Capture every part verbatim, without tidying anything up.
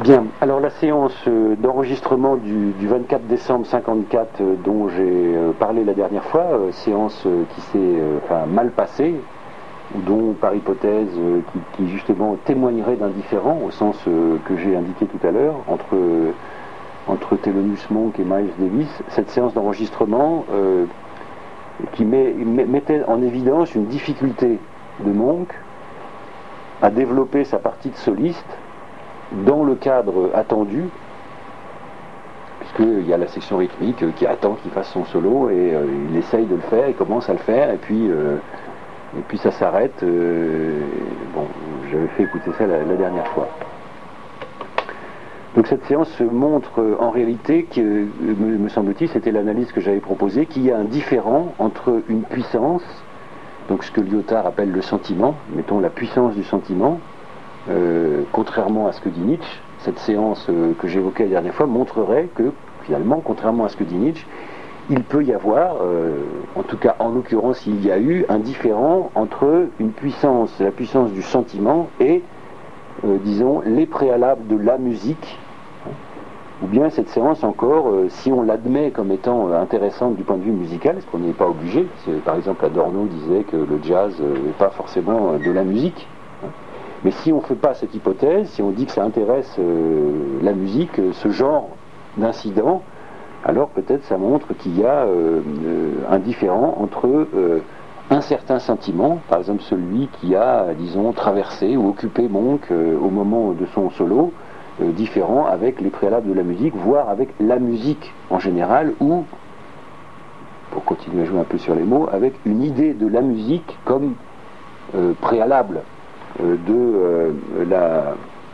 Bien, alors la séance euh, d'enregistrement du, du vingt-quatre décembre cinquante-quatre euh, dont j'ai euh, parlé la dernière fois, euh, séance euh, qui s'est euh, enfin, mal passée, dont par hypothèse euh, qui, qui justement témoignerait d'un différend au sens euh, que j'ai indiqué tout à l'heure entre, euh, entre Thelonious Monk et Miles Davis, cette séance d'enregistrement euh, qui met, mettait en évidence une difficulté de Monk à développer sa partie de soliste dans le cadre attendu, puisqu'il y a la section rythmique qui attend qu'il fasse son solo et euh, il essaye de le faire, il commence à le faire et puis, euh, et puis ça s'arrête. Euh, bon, j'avais fait écouter ça la, la dernière fois. Donc cette séance montre euh, en réalité, que, me, me semble-t-il, c'était l'analyse que j'avais proposée, qu'il y a un différent entre une puissance, donc ce que Lyotard appelle le sentiment, mettons la puissance du sentiment, Euh, contrairement à ce que dit Nietzsche, cette séance euh, que j'évoquais la dernière fois montrerait que, finalement, contrairement à ce que dit Nietzsche, il peut y avoir, euh, en tout cas en l'occurrence, il y a eu un différent entre une puissance, la puissance du sentiment et, euh, disons, les préalables de la musique, hein, ou bien cette séance encore, euh, si on l'admet comme étant euh, intéressante du point de vue musical, parce qu'on n'y est pas obligé, par exemple Adorno disait que le jazz n'est euh, pas forcément euh, de la musique. Mais si on ne fait pas cette hypothèse, si on dit que ça intéresse euh, la musique, euh, ce genre d'incident, alors peut-être ça montre qu'il y a euh, euh, un différent entre euh, un certain sentiment, par exemple celui qui a, disons, traversé ou occupé Monk euh, au moment de son solo, euh, différent avec les préalables de la musique, voire avec la musique en général, ou, pour continuer à jouer un peu sur les mots, avec une idée de la musique comme euh, préalable de, euh, la,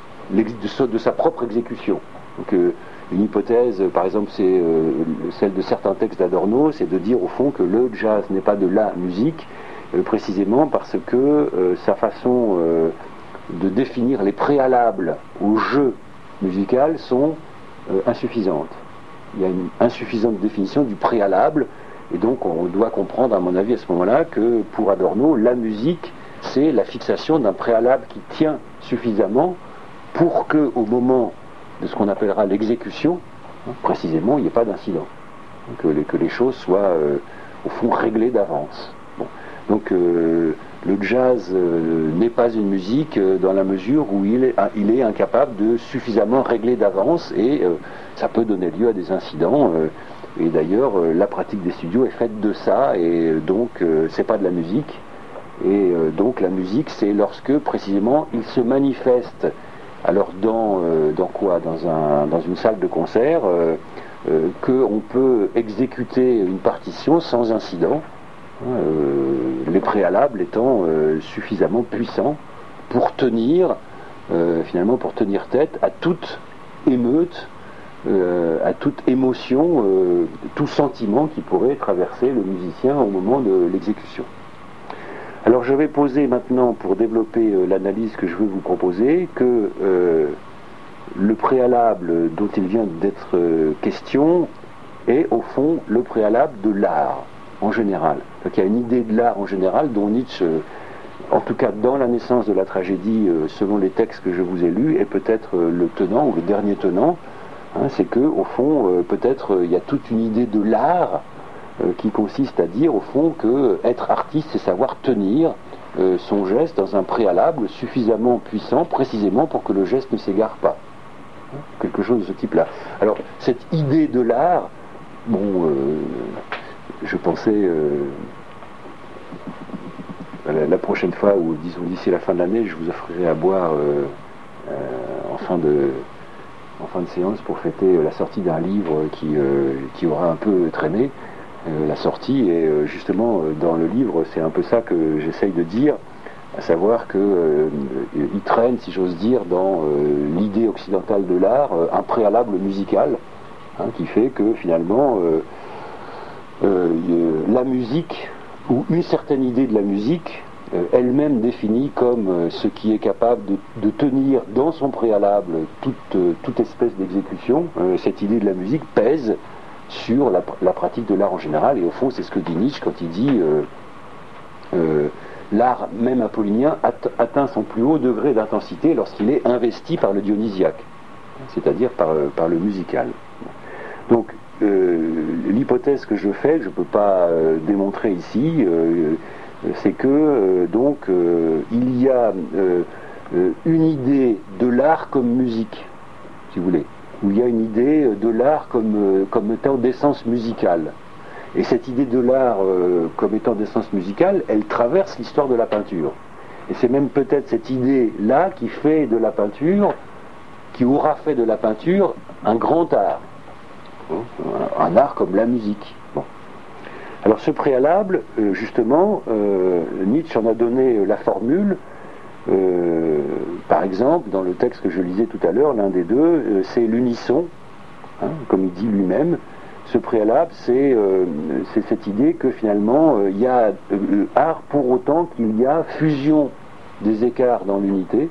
de, de sa propre exécution. Donc euh, une hypothèse, par exemple, c'est euh, celle de certains textes d'Adorno, c'est de dire au fond que le jazz n'est pas de la musique, euh, précisément parce que euh, sa façon euh, de définir les préalables au jeu musical sont euh, insuffisantes. Il y a une insuffisante définition du préalable, et donc on doit comprendre, à mon avis, à ce moment-là, que pour Adorno, la musique, c'est la fixation d'un préalable qui tient suffisamment pour que, au moment de ce qu'on appellera l'exécution, hein, précisément, il n'y ait pas d'incident. Que les, que les choses soient, euh, au fond, réglées d'avance. Bon. Donc, euh, le jazz euh, n'est pas une musique euh, dans la mesure où il est, il est incapable de suffisamment régler d'avance et euh, ça peut donner lieu à des incidents. Euh, et d'ailleurs, euh, la pratique des studios est faite de ça et euh, donc, euh, c'est pas de la musique. Et euh, donc la musique, c'est lorsque précisément il se manifeste. Alors dans, euh, dans quoi dans, un, dans une salle de concert, euh, euh, qu'on peut exécuter une partition sans incident, hein, euh, les préalables étant euh, suffisamment puissants pour tenir, euh, finalement pour tenir tête à toute émeute, euh, à toute émotion, euh, tout sentiment qui pourrait traverser le musicien au moment de l'exécution. Alors je vais poser maintenant, pour développer euh, l'analyse que je veux vous proposer, que euh, le préalable dont il vient d'être euh, question est au fond le préalable de l'art en général. Donc il y a une idée de l'art en général dont Nietzsche, euh, en tout cas dans la naissance de la tragédie, euh, selon les textes que je vous ai lus, est peut-être euh, le tenant ou le dernier tenant. Hein, c'est que au fond, euh, peut-être euh, il y a toute une idée de l'art qui consiste à dire au fond que être artiste, c'est savoir tenir euh, son geste dans un préalable suffisamment puissant, précisément pour que le geste ne s'égare pas. Quelque chose de ce type-là. Alors, cette idée de l'art, bon, euh, je pensais euh, la, la prochaine fois, ou disons d'ici la fin de l'année, je vous offrirai à boire euh, euh, en fin de en fin de séance pour fêter la sortie d'un livre qui, euh, qui aura un peu traîné. Euh, la sortie, et euh, justement euh, dans le livre c'est un peu ça que j'essaye de dire, à savoir que euh, il traîne, si j'ose dire, dans euh, l'idée occidentale de l'art euh, un préalable musical, hein, qui fait que finalement euh, euh, la musique, ou une certaine idée de la musique, euh, elle-même définie comme euh, ce qui est capable de, de tenir dans son préalable toute, euh, toute espèce d'exécution, euh, cette idée de la musique pèse sur la, la pratique de l'art en général, et au fond c'est ce que dit Nietzsche quand il dit euh, euh, l'art même apollinien at- atteint son plus haut degré d'intensité lorsqu'il est investi par le dionysiaque. c'est-à-dire par, par le musical. Donc, euh, l'hypothèse que je fais, je ne peux pas euh, démontrer ici, euh, c'est que, euh, donc, euh, il y a euh, une idée de l'art comme musique, si vous voulez, où il y a une idée de l'art comme, euh, comme étant d'essence musicale. Et cette idée de l'art euh, comme étant d'essence musicale, elle traverse l'histoire de la peinture. Et c'est même peut-être cette idée-là qui fait de la peinture, qui aura fait de la peinture un grand art. Un art comme la musique. Bon. Alors ce préalable, euh, justement, euh, Nietzsche en a donné la formule. Euh, par exemple, dans le texte que je lisais tout à l'heure, l'un des deux, euh, c'est l'unisson, hein, comme il dit lui-même. Ce préalable, c'est euh, cette idée que finalement, il euh, y a euh, art pour autant qu'il y a fusion des écarts dans l'unité,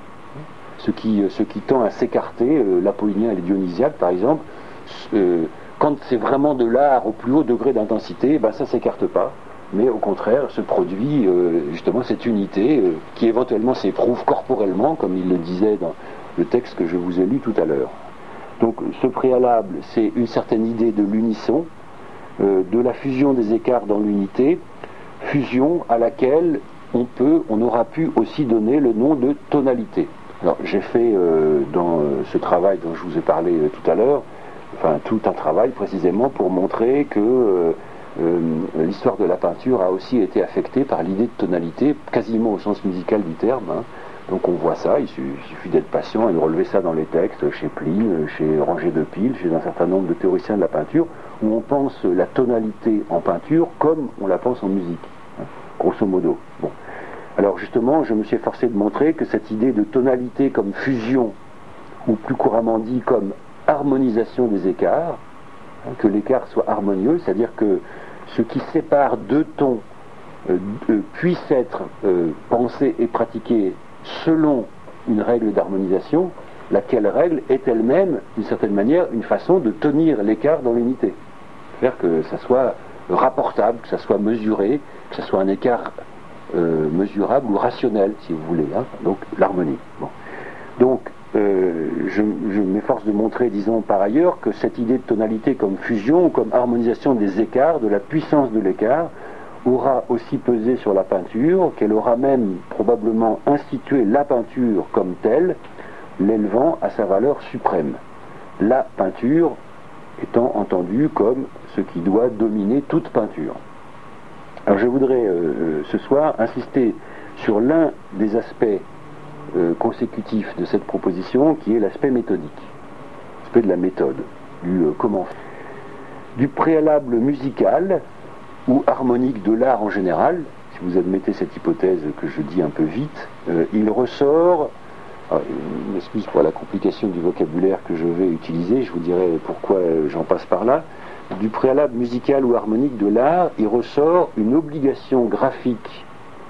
ce qui, ce qui tend à s'écarter, euh, l'apollinien et les dionysiaques par exemple, euh, quand c'est vraiment de l'art au plus haut degré d'intensité, ben ça ne s'écarte pas, mais au contraire se produit euh, justement cette unité euh, qui éventuellement s'éprouve corporellement, comme il le disait dans le texte que je vous ai lu tout à l'heure. Donc ce préalable, c'est une certaine idée de l'unisson, euh, de la fusion des écarts dans l'unité, fusion à laquelle on peut, on aura pu aussi donner le nom de tonalité. Alors j'ai fait euh, dans euh, ce travail dont je vous ai parlé euh, tout à l'heure, enfin tout un travail précisément pour montrer que euh, euh, l'histoire de la peinture a aussi été affectée par l'idée de tonalité, quasiment au sens musical du terme, hein. Donc on voit ça, il suffit d'être patient et de relever ça dans les textes, chez Pline, chez Rangé de Pile, chez un certain nombre de théoriciens de la peinture, où on pense la tonalité en peinture comme on la pense en musique, hein, grosso modo. Bon. Alors justement, je me suis efforcé de montrer que cette idée de tonalité comme fusion, ou plus couramment dit comme harmonisation des écarts, hein, que l'écart soit harmonieux, c'est-à-dire que ce qui sépare deux tons euh, euh, puisse être euh, pensé et pratiqué selon une règle d'harmonisation, laquelle règle est elle-même, d'une certaine manière, une façon de tenir l'écart dans l'unité. C'est-à-dire que ça soit rapportable, que ça soit mesuré, que ça soit un écart euh, mesurable ou rationnel, si vous voulez, hein, donc l'harmonie. Bon. Donc, euh, je, je m'efforce de montrer, disons, par ailleurs, que cette idée de tonalité comme fusion, ou comme harmonisation des écarts, de la puissance de l'écart, aura aussi pesé sur la peinture, qu'elle aura même probablement institué la peinture comme telle, l'élevant à sa valeur suprême. La peinture étant entendue comme ce qui doit dominer toute peinture. Alors je voudrais euh, ce soir insister sur l'un des aspects euh, consécutifs de cette proposition, qui est l'aspect méthodique, l'aspect de la méthode, du euh, comment faire. Du préalable musical ou harmonique de l'art en général, si vous admettez cette hypothèse que je dis un peu vite, euh, il ressort, alors, une excuse pour la complication du vocabulaire que je vais utiliser, je vous dirai pourquoi euh, j'en passe par là, du préalable musical ou harmonique de l'art, il ressort une obligation graphique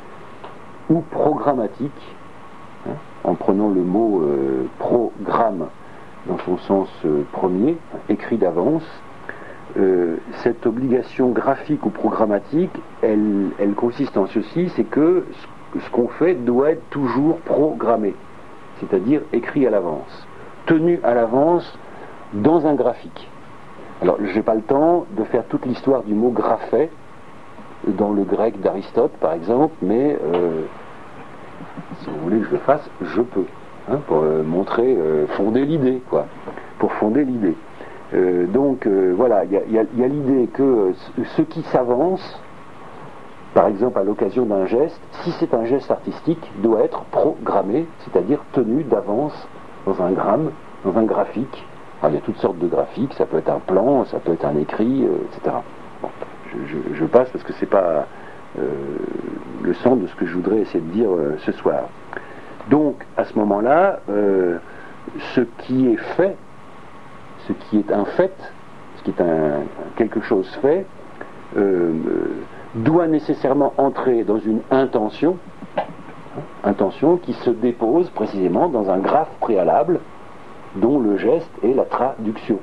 ou programmatique, hein, en prenant le mot euh, programme dans son sens euh, premier, hein, écrit d'avance. Euh, cette obligation graphique ou programmatique, elle, elle consiste en ceci, c'est que ce, ce qu'on fait doit être toujours programmé, c'est-à-dire écrit à l'avance, tenu à l'avance dans un graphique. Alors, je n'ai pas le temps de faire toute l'histoire du mot graphé dans le grec d'Aristote, par exemple, mais euh, si vous voulez que je le fasse, je peux, hein, pour euh, montrer, euh, fonder l'idée, quoi, pour fonder l'idée. Euh, donc euh, voilà, il y a, y a, y a l'idée que euh, ce qui s'avance, par exemple à l'occasion d'un geste, si c'est un geste artistique, doit être programmé, c'est-à-dire tenu d'avance dans un gramme, dans un graphique. Alors, il y a toutes sortes de graphiques, ça peut être un plan, ça peut être un écrit, euh, et cetera. Bon, je, je, je passe parce que c'est pas euh, le sens de ce que je voudrais essayer de dire euh, ce soir. Donc à ce moment-là, euh, ce qui est fait, ce qui est un fait, ce qui est un, quelque chose fait, euh, doit nécessairement entrer dans une intention, hein, intention qui se dépose précisément dans un graphe préalable dont le geste est la traduction.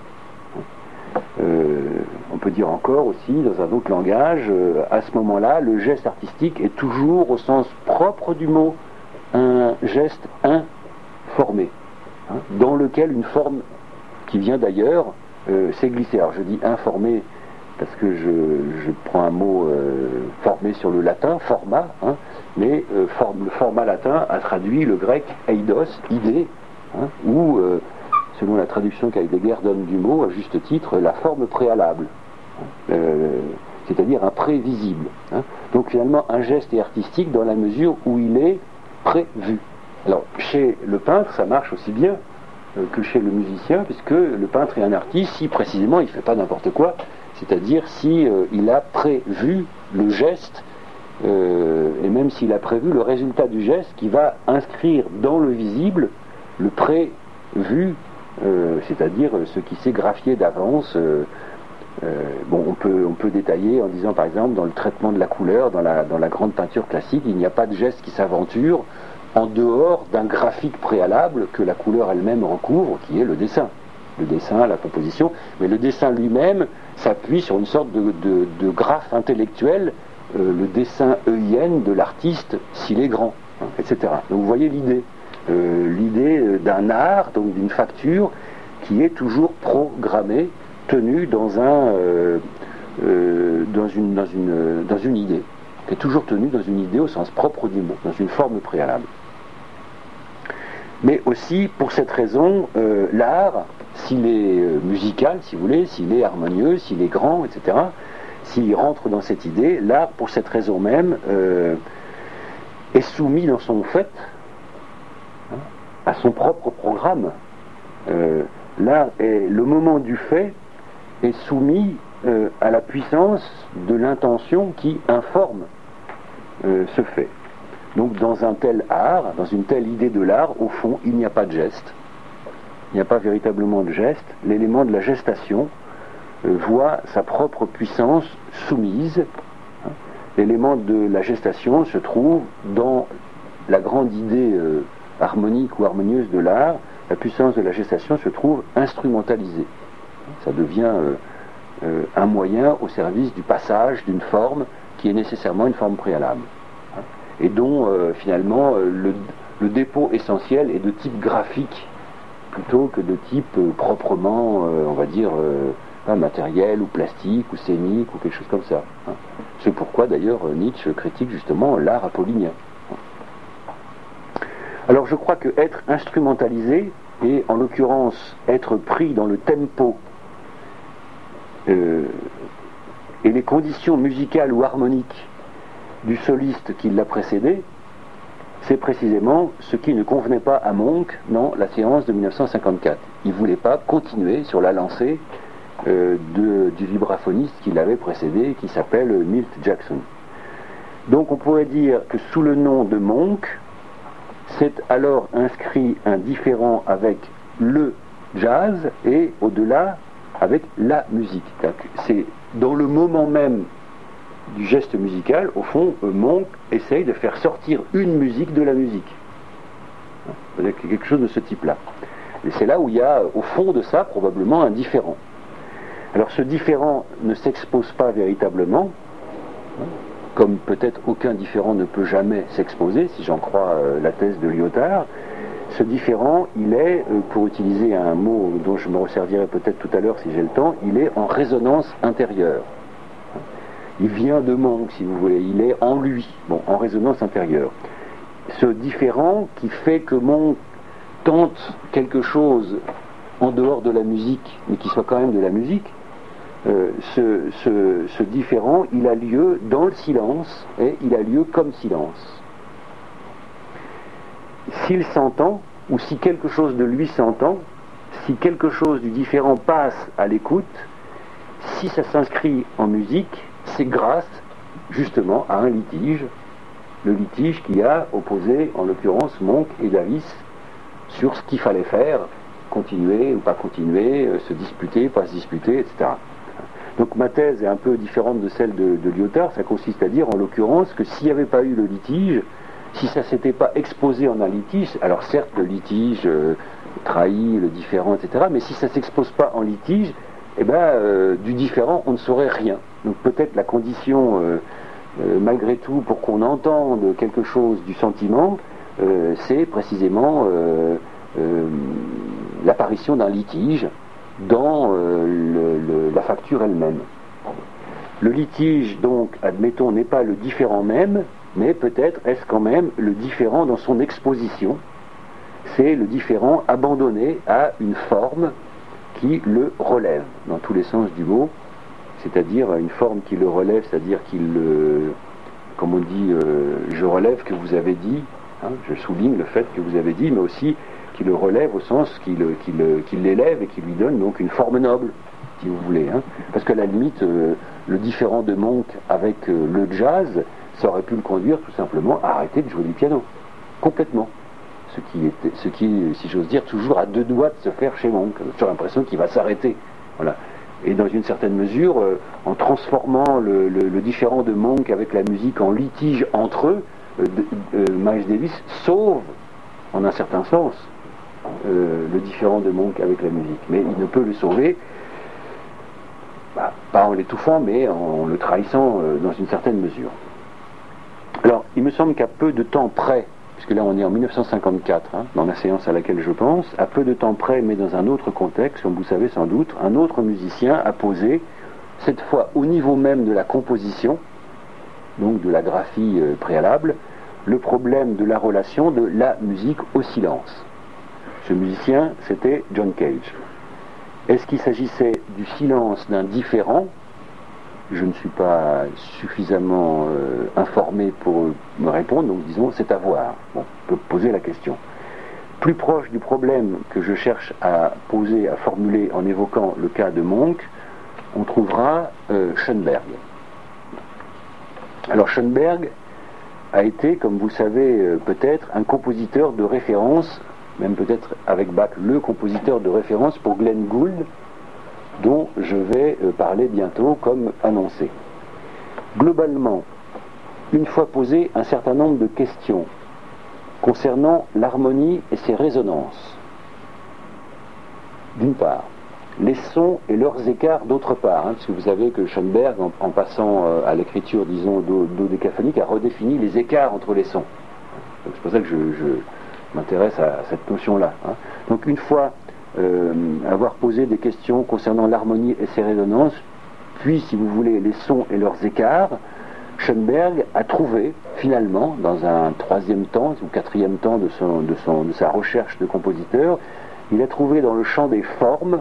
Euh, on peut dire encore aussi, dans un autre langage, euh, à ce moment-là, le geste artistique est toujours, au sens propre du mot, un geste informé. hein, dans lequel une forme qui vient d'ailleurs euh, s'est glissée. Alors je dis informé parce que je, je prends un mot euh, formé sur le latin, format, hein, mais euh, form, le format latin a traduit le grec eidos, idée, hein, ou euh, selon la traduction qu'Heidegger donne du mot, à juste titre, la forme préalable, hein, euh, c'est-à-dire un prévisible. Hein. Donc finalement un geste est artistique dans la mesure où il est prévu. Alors chez le peintre ça marche aussi bien euh, que chez le musicien, puisque le peintre est un artiste si précisément il ne fait pas n'importe quoi, c'est-à-dire si euh, il a prévu le geste, euh, et même s'il a prévu le résultat du geste qui va inscrire dans le visible le prévu, euh, c'est-à-dire ce qui s'est graphié d'avance. euh, Euh, bon, on peut, on peut détailler en disant par exemple dans le traitement de la couleur, dans la, dans la grande peinture classique, il n'y a pas de geste qui s'aventure en dehors d'un graphique préalable que la couleur elle-même recouvre, qui est le dessin. Le dessin, la composition, mais le dessin lui-même s'appuie sur une sorte de, de, de graphe intellectuel, euh, le dessin œilien de l'artiste s'il est grand, hein, et cetera. Donc vous voyez l'idée, euh, l'idée d'un art, donc d'une facture, qui est toujours programmée, tenu dans un euh, euh, dans une dans une dans une idée, qui est toujours tenu dans une idée au sens propre du mot, dans une forme préalable. Mais aussi pour cette raison, euh, l'art, s'il est euh, musical, si vous voulez, s'il est harmonieux, s'il est grand, et cetera, s'il rentre dans cette idée, l'art pour cette raison même euh, est soumis dans son fait, hein, à son propre programme. Euh, l'art est le moment du fait est soumis euh, à la puissance de l'intention qui informe euh, ce fait. Donc dans un tel art, dans une telle idée de l'art, au fond, il n'y a pas de geste. Il n'y a pas véritablement de geste. L'élément de la gestation euh, voit sa propre puissance soumise. Hein. L'élément de la gestation se trouve dans la grande idée euh, harmonique ou harmonieuse de l'art. La puissance de la gestation se trouve instrumentalisée. Ça devient euh, euh, un moyen au service du passage d'une forme qui est nécessairement une forme préalable, hein, et dont euh, finalement euh, le, le dépôt essentiel est de type graphique plutôt que de type euh, proprement, euh, on va dire, euh, pas matériel ou plastique ou scénique ou quelque chose comme ça. Hein. C'est pourquoi d'ailleurs Nietzsche critique justement l'art apollinien. Alors je crois que être instrumentalisé, et en l'occurrence être pris dans le tempo euh, et les conditions musicales ou harmoniques du soliste qui l'a précédé, c'est précisément ce qui ne convenait pas à Monk dans la séance de mille neuf cent cinquante-quatre. Il ne voulait pas continuer sur la lancée euh, de, du vibraphoniste qui l'avait précédé, qui s'appelle Milt Jackson. Donc on pourrait dire que sous le nom de Monk, c'est alors inscrit un différent avec le jazz et au-delà avec la musique. C'est dans le moment même du geste musical, au fond, Monk essaye de faire sortir une musique de la musique. C'est quelque chose de ce type-là. Et c'est là où il y a, au fond de ça, probablement un différent. Alors ce différent ne s'expose pas véritablement, comme peut-être aucun différent ne peut jamais s'exposer, si j'en crois euh, la thèse de Lyotard. Ce différent, il est, euh, pour utiliser un mot dont je me resservirai peut-être tout à l'heure si j'ai le temps, il est en résonance intérieure. Il vient de Monk, si vous voulez, il est en lui, bon, en résonance intérieure. Ce différent qui fait que Monk tente quelque chose en dehors de la musique, mais qui soit quand même de la musique, Euh, ce, ce, ce différent, il a lieu dans le silence, et il a lieu comme silence. S'il s'entend, ou si quelque chose de lui s'entend, si quelque chose du différent passe à l'écoute, si ça s'inscrit en musique, c'est grâce justement à un litige, le litige qui a opposé en l'occurrence Monk et Davis sur ce qu'il fallait faire, continuer ou pas continuer, euh, se disputer, pas se disputer, et cetera. Donc ma thèse est un peu différente de celle de, de Lyotard. Ça consiste à dire en l'occurrence que s'il n'y avait pas eu le litige, si ça ne s'était pas exposé en un litige, alors certes le litige euh, trahit le différent, et cetera, mais si ça ne s'expose pas en litige, eh ben, euh, du différent on ne saurait rien. Donc peut-être la condition euh, euh, malgré tout pour qu'on entende quelque chose du sentiment, euh, c'est précisément euh, euh, l'apparition d'un litige dans euh, le, le, la facture elle-même. Le litige, donc, admettons, n'est pas le différent même, mais peut-être est-ce quand même le différent dans son exposition. C'est le différent abandonné à une forme qui le relève, dans tous les sens du mot, c'est-à-dire une forme qui le relève, c'est-à-dire qu'il le, comme on dit, euh, je relève que vous avez dit, hein, je souligne le fait que vous avez dit, mais aussi qui le relève au sens qu'il qu'il, qu'il l'élève et qui lui donne donc une forme noble, si vous voulez. Hein. Parce qu'à la limite, euh, le différent de Monk avec euh, le jazz, ça aurait pu le conduire tout simplement à arrêter de jouer du piano, complètement. Ce qui est, ce qui est, si j'ose dire, toujours à deux doigts de se faire chez Monk. J'ai l'impression qu'il va s'arrêter. Voilà. Et dans une certaine mesure, euh, en transformant le, le, le différent de Monk avec la musique en litige entre eux, euh, euh, Miles Davis sauve, en un certain sens, euh, le différent de Monk avec la musique. Mais il ne peut le sauver, bah, pas en l'étouffant, mais en le trahissant euh, dans une certaine mesure. Alors, il me semble qu'à peu de temps près, puisque là on est en mille neuf cent cinquante-quatre, hein, dans la séance à laquelle je pense, à peu de temps près, mais dans un autre contexte, comme vous savez sans doute, un autre musicien a posé, cette fois au niveau même de la composition, donc de la graphie euh, préalable, le problème de la relation de la musique au silence. Ce musicien, c'était John Cage. Est-ce qu'il s'agissait du silence d'un différent ? Je ne suis pas suffisamment euh, informé pour me répondre, donc disons, c'est à voir. Bon, on peut poser la question. Plus proche du problème que je cherche à poser, à formuler en évoquant le cas de Monk, on trouvera euh, Schoenberg. Alors Schoenberg a été, comme vous savez euh, peut-être, un compositeur de référence, même peut-être avec Bach, le compositeur de référence pour Glenn Gould, dont je vais parler bientôt comme annoncé. Globalement, une fois posé un certain nombre de questions concernant l'harmonie et ses résonances, d'une part, les sons et leurs écarts d'autre part, hein, parce que vous savez que Schoenberg, en, en passant euh, à l'écriture, disons, dodécaphonique, a redéfini les écarts entre les sons. Donc c'est pour ça que je, je m'intéresse à, à cette notion-là. Hein. Donc une fois Euh, avoir posé des questions concernant l'harmonie et ses résonances, puis, si vous voulez, les sons et leurs écarts, Schoenberg a trouvé, finalement, dans un troisième temps ou quatrième temps de, son, de, son, de sa recherche de compositeur, il a trouvé dans le champ des formes,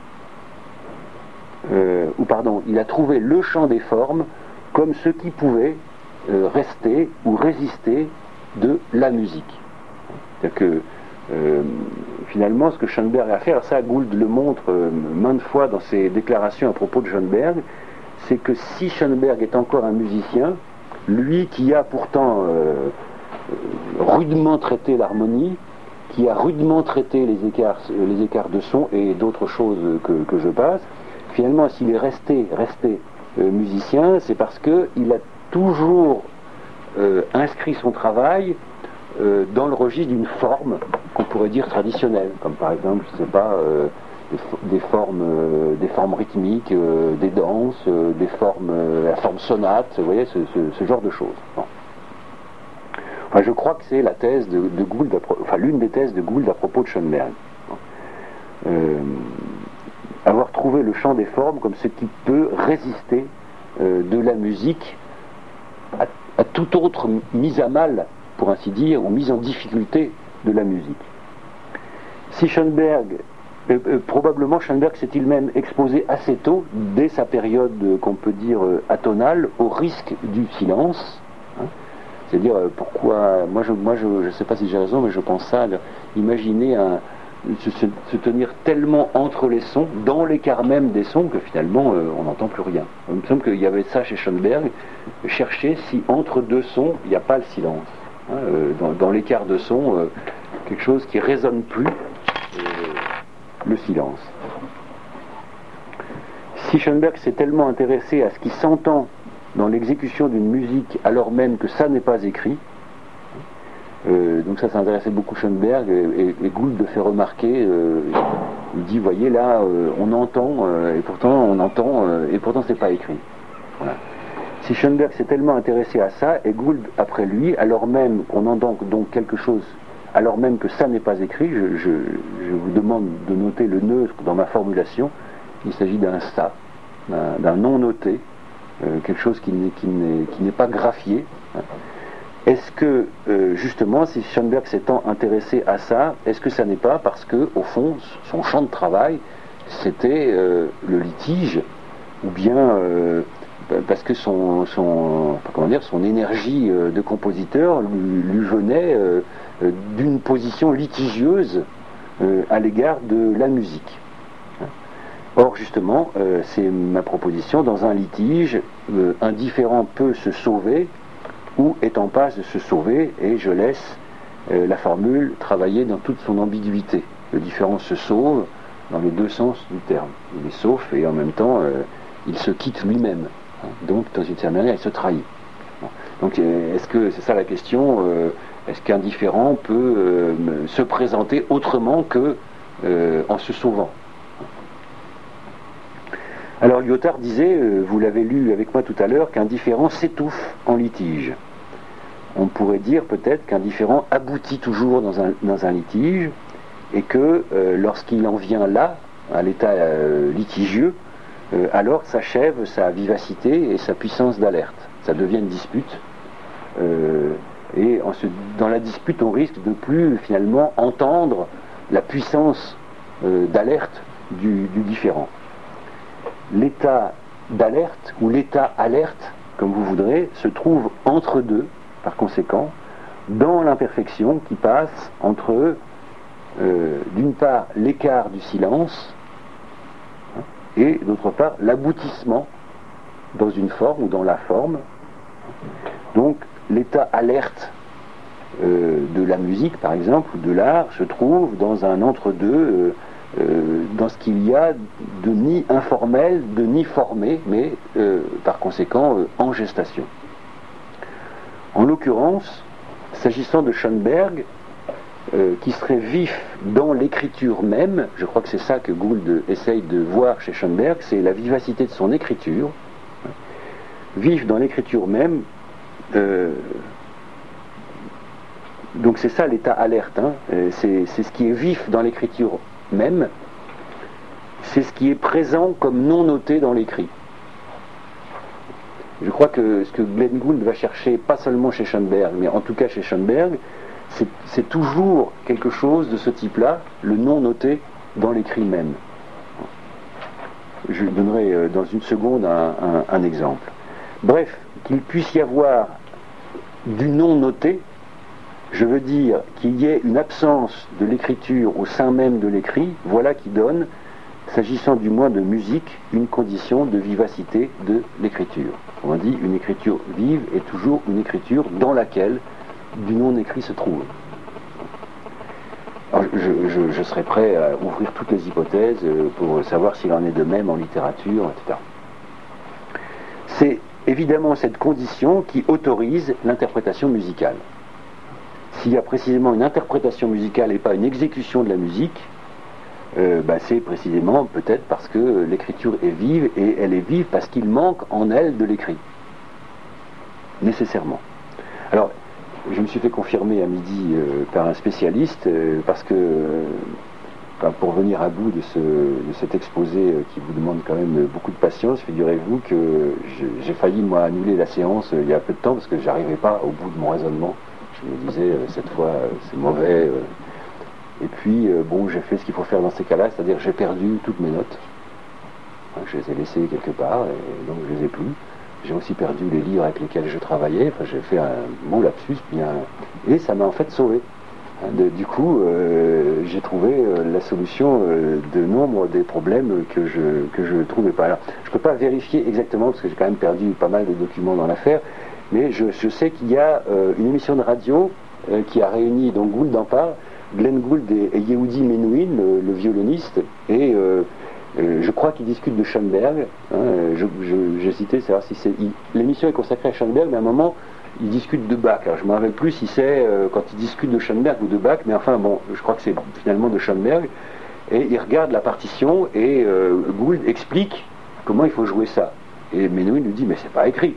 euh, ou pardon, il a trouvé le champ des formes comme ce qui pouvait euh, rester ou résister de la musique. C'est-à-dire que Euh, finalement, ce que Schoenberg a fait, alors ça Gould le montre euh, maintes fois dans ses déclarations à propos de Schoenberg, c'est que si Schoenberg est encore un musicien, lui qui a pourtant euh, rudement traité l'harmonie, qui a rudement traité les écarts, les écarts de son et d'autres choses que, que je passe, finalement s'il est resté, resté euh, musicien, c'est parce qu'il a toujours euh, inscrit son travail Euh, dans le registre d'une forme qu'on pourrait dire traditionnelle, comme par exemple, je sais pas, euh, des, des formes, euh, des formes rythmiques, euh, des danses, euh, des formes, euh, la forme sonate, vous voyez, ce, ce, ce genre de choses. Bon. Enfin, je crois que c'est la thèse de, de Gould, enfin l'une des thèses de Gould à propos de Schoenberg. Bon. Euh, avoir trouvé le champ des formes comme ce qui peut résister euh, de la musique à, à toute autre mise à mal, pour ainsi dire, ou mise en difficulté de la musique. Si Schoenberg, euh, euh, probablement Schoenberg s'est-il même exposé assez tôt, dès sa période euh, qu'on peut dire euh, atonale, au risque du silence. Hein. C'est-à-dire, euh, pourquoi, moi je ne moi je, je sais pas si j'ai raison, mais je pense ça, là, imaginez un, se, se, se tenir tellement entre les sons, dans l'écart même des sons, que finalement euh, on n'entend plus rien. Il me semble qu'il y avait ça chez Schoenberg, chercher si entre deux sons, il n'y a pas le silence. Hein, euh, dans, dans l'écart de son, euh, quelque chose qui résonne plus, euh, le silence. Si Schoenberg s'est tellement intéressé à ce qui s'entend dans l'exécution d'une musique alors même que ça n'est pas écrit, euh, donc ça, ça intéressait beaucoup Schoenberg, et, et, et Gould le fait remarquer, euh, il dit, voyez là, euh, on entend, euh, et pourtant on entend, euh, et pourtant c'est pas écrit. Voilà. Si Schoenberg s'est tellement intéressé à ça, et Gould après lui, alors même qu'on entend donc quelque chose alors même que ça n'est pas écrit, je, je, je vous demande de noter le neutre dans ma formulation. Il s'agit d'un ça, d'un, d'un non noté, euh, quelque chose qui n'est, qui n'est, qui n'est pas graphié. Est-ce que, euh, justement, si Schoenberg s'étant intéressé à ça, est-ce que ça n'est pas parce que, au fond, son champ de travail, c'était euh, le litige, ou bien euh, parce que son, son, comment dire, son énergie euh, de compositeur lui, lui venait euh, euh, d'une position litigieuse euh, à l'égard de la musique. Or, justement, euh, c'est ma proposition, dans un litige, euh, un différend peut se sauver ou est en passe de se sauver, et je laisse euh, la formule travailler dans toute son ambiguïté. Le différend se sauve dans les deux sens du terme. Il est sauf et en même temps, euh, il se quitte lui-même. Hein. Donc, dans une certaine manière, il se trahit. Bon. Donc, euh, est-ce que, c'est ça la question, euh, est-ce qu'un différend peut euh, se présenter autrement que euh, en se sauvant? Alors Lyotard disait, euh, vous l'avez lu avec moi tout à l'heure, qu'un différend s'étouffe en litige. On pourrait dire peut-être qu'un différend aboutit toujours dans un, dans un litige, et que euh, lorsqu'il en vient là, à l'état euh, litigieux, euh, alors s'achève sa vivacité et sa puissance d'alerte. Ça devient une dispute, euh, et en ce, dans la dispute on risque de plus finalement entendre la puissance euh, d'alerte du, du différend. L'état d'alerte, ou l'état alerte, comme vous voudrez, se trouve entre deux, par conséquent, dans l'imperfection qui passe entre, euh, d'une part, l'écart du silence, hein, et d'autre part, l'aboutissement dans une forme ou dans la forme. Donc, l'état alerte euh, de la musique, par exemple, ou de l'art, se trouve dans un entre-deux, euh, Euh, dans ce qu'il y a de ni informel, de ni formé, mais euh, par conséquent euh, en gestation. En l'occurrence, s'agissant de Schoenberg, euh, qui serait vif dans l'écriture même, je crois que c'est ça que Gould essaye de voir chez Schoenberg, c'est la vivacité de son écriture. Vif dans l'écriture même, euh, donc c'est ça l'état alerte, hein, c'est, c'est ce qui est vif dans l'écriture même, c'est ce qui est présent comme non noté dans l'écrit. Je crois que ce que Glenn Gould va chercher, pas seulement chez Schoenberg, mais en tout cas chez Schoenberg, c'est, c'est toujours quelque chose de ce type-là, le non noté dans l'écrit même. Je donnerai dans une seconde un, un, un exemple. Bref, qu'il puisse y avoir du non noté, je veux dire qu'il y ait une absence de l'écriture au sein même de l'écrit, voilà qui donne, s'agissant du moins de musique, une condition de vivacité de l'écriture. On dit une écriture vive est toujours une écriture dans laquelle du non-écrit se trouve. Alors, je, je, je serai prêt à ouvrir toutes les hypothèses pour savoir s'il en est de même en littérature, et cetera. C'est évidemment cette condition qui autorise l'interprétation musicale. S'il y a précisément une interprétation musicale et pas une exécution de la musique, euh, bah c'est précisément peut-être parce que l'écriture est vive, et elle est vive parce qu'il manque en elle de l'écrit. Nécessairement. Alors, je me suis fait confirmer à midi euh, par un spécialiste, euh, parce que, euh, bah, pour venir à bout de, ce, de cet exposé euh, qui vous demande quand même beaucoup de patience, figurez-vous que j'ai, j'ai failli, moi, annuler la séance euh, il y a peu de temps parce que j'arrivais pas au bout de mon raisonnement. Je me disais, euh, cette fois, euh, c'est mauvais. Euh. Et puis, euh, bon, j'ai fait ce qu'il faut faire dans ces cas-là, c'est-à-dire j'ai perdu toutes mes notes. Hein, je les ai laissées quelque part, et donc je les ai plus. J'ai aussi perdu les livres avec lesquels je travaillais. Enfin, j'ai fait un bon lapsus, puis un... et ça m'a en fait sauvé. Hein, de, du coup, euh, j'ai trouvé euh, la solution euh, de nombre des problèmes que je que je ne trouvais pas. Alors, je ne peux pas vérifier exactement, parce que j'ai quand même perdu pas mal de documents dans l'affaire, mais je, je sais qu'il y a euh, une émission de radio euh, qui a réuni, donc Gould en parle, Glenn Gould et, et Yehudi Menuhin, le, le violoniste, et euh, euh, je crois qu'ils discutent de Schoenberg. Hein, je, je, j'hésitais à savoir si c'est... Il, l'émission est consacrée à Schoenberg, mais à un moment, ils discutent de Bach. Alors je ne me rappelle plus si c'est euh, quand ils discutent de Schoenberg ou de Bach, mais enfin, bon, je crois que c'est finalement de Schoenberg, et ils regardent la partition, et euh, Gould explique comment il faut jouer ça. Et Menuhin lui dit, mais c'est pas écrit.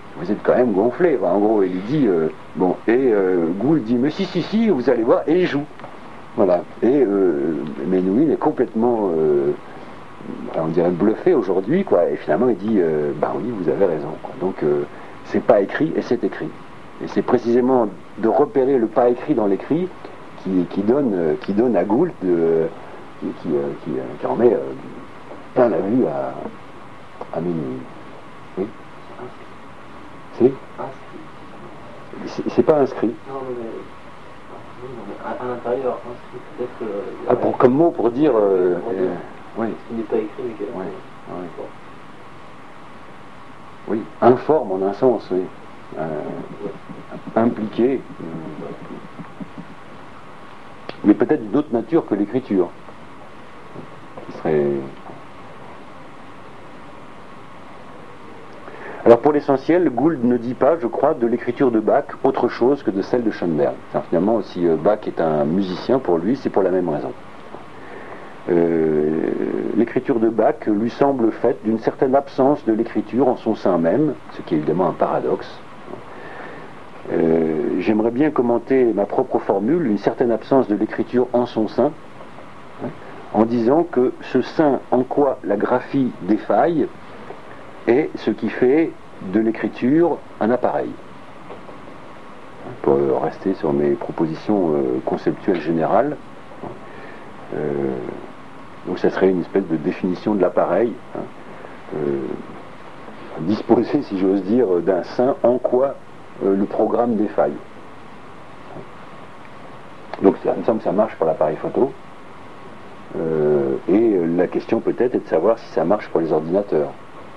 vous êtes quand même gonflé. Enfin, en gros, il lui dit, euh, bon, et euh, Gould dit, mais si, si, si, vous allez voir, et il joue. Voilà. Et euh, Menuhin est complètement, euh, on dirait bluffé aujourd'hui, quoi. Et finalement, il dit, euh, bah oui, vous avez raison, quoi. Donc, euh, c'est pas écrit et c'est écrit. Et c'est précisément de repérer le pas écrit dans l'écrit qui, qui, donne, euh, qui donne à Gould, euh, qui, qui, euh, qui, euh, qui en met euh, plein la vue à, à Menuhin. Oui. C'est C'est pas inscrit. Non, mais, non, mais à, à l'intérieur, inscrit peut-être. Euh, ah, pour, comme mot pour dire. Euh, pour euh, oui. Ce qui n'est pas écrit, mais qui est là. Oui, oui. Oui, informe en un sens, oui. Euh, impliqué. Mais peut-être d'autre nature que l'écriture. Qui serait. Alors pour l'essentiel, Gould ne dit pas, je crois, de l'écriture de Bach autre chose que de celle de Schoenberg. Enfin, finalement, si Bach est un musicien, pour lui, c'est pour la même raison. Euh, l'écriture de Bach lui semble faite d'une certaine absence de l'écriture en son sein même, ce qui est évidemment un paradoxe. Euh, j'aimerais bien commenter ma propre formule, une certaine absence de l'écriture en son sein, en disant que ce sein en quoi la graphie défaille est ce qui fait de l'écriture un appareil. Pour rester sur mes propositions euh, conceptuelles générales, euh, donc ça serait une espèce de définition de l'appareil, hein, euh, disposé, si j'ose dire, d'un sein en quoi euh, le programme défaille. Donc ça me semble que ça marche pour l'appareil photo, euh, et la question peut-être est de savoir si ça marche pour les ordinateurs.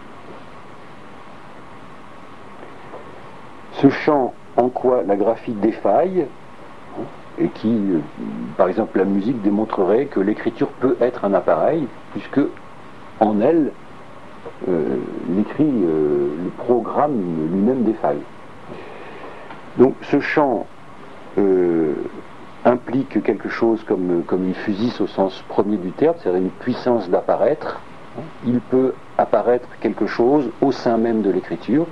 Ce champ en quoi la graphie défaille, et qui, par exemple, la musique démontrerait que l'écriture peut être un appareil, puisque en elle, euh, l'écrit, euh, le programme lui-même défaille. Donc ce champ euh, implique quelque chose comme, comme une physis au sens premier du terme, c'est-à-dire une puissance d'apparaître. Il peut apparaître quelque chose au sein même de l'écriture,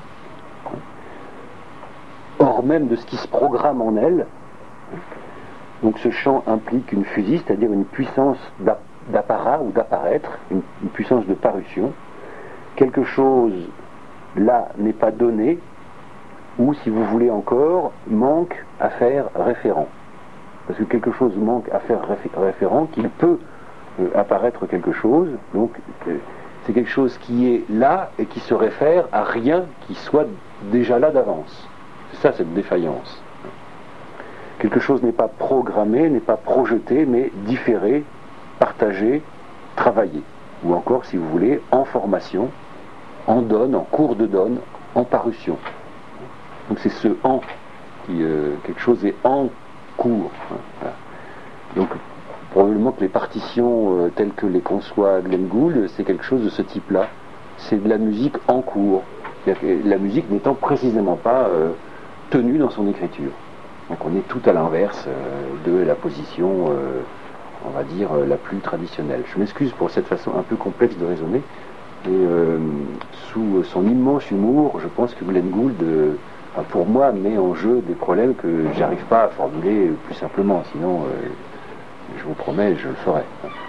hors même de ce qui se programme en elle. Donc ce champ implique une physis, c'est-à-dire une puissance d'apparat ou d'apparaître, une, une puissance de parution. Quelque chose là n'est pas donné, ou si vous voulez encore, manque à faire référent. Parce que quelque chose manque à faire réfé référent, qu'il peut euh, apparaître quelque chose, donc euh, c'est quelque chose qui est là et qui se réfère à rien qui soit déjà là d'avance. C'est ça cette défaillance. Quelque chose n'est pas programmé, n'est pas projeté, mais différé, partagé, travaillé. Ou encore, si vous voulez, en formation, en donne, en cours de donne, en parution. Donc c'est ce en qui, euh, quelque chose est en cours. Hein, voilà. Donc probablement que les partitions euh, telles que les conçoit Glenn Gould, c'est quelque chose de ce type-là. C'est de la musique en cours. La musique n'étant précisément pas euh, tenue dans son écriture. Donc on est tout à l'inverse euh, de la position, euh, on va dire, euh, la plus traditionnelle. Je m'excuse pour cette façon un peu complexe de raisonner, et euh, sous son immense humour, je pense que Glenn Gould, euh, pour moi, met en jeu des problèmes que j'arrive pas à formuler plus simplement, sinon, euh, je vous promets, je le ferai.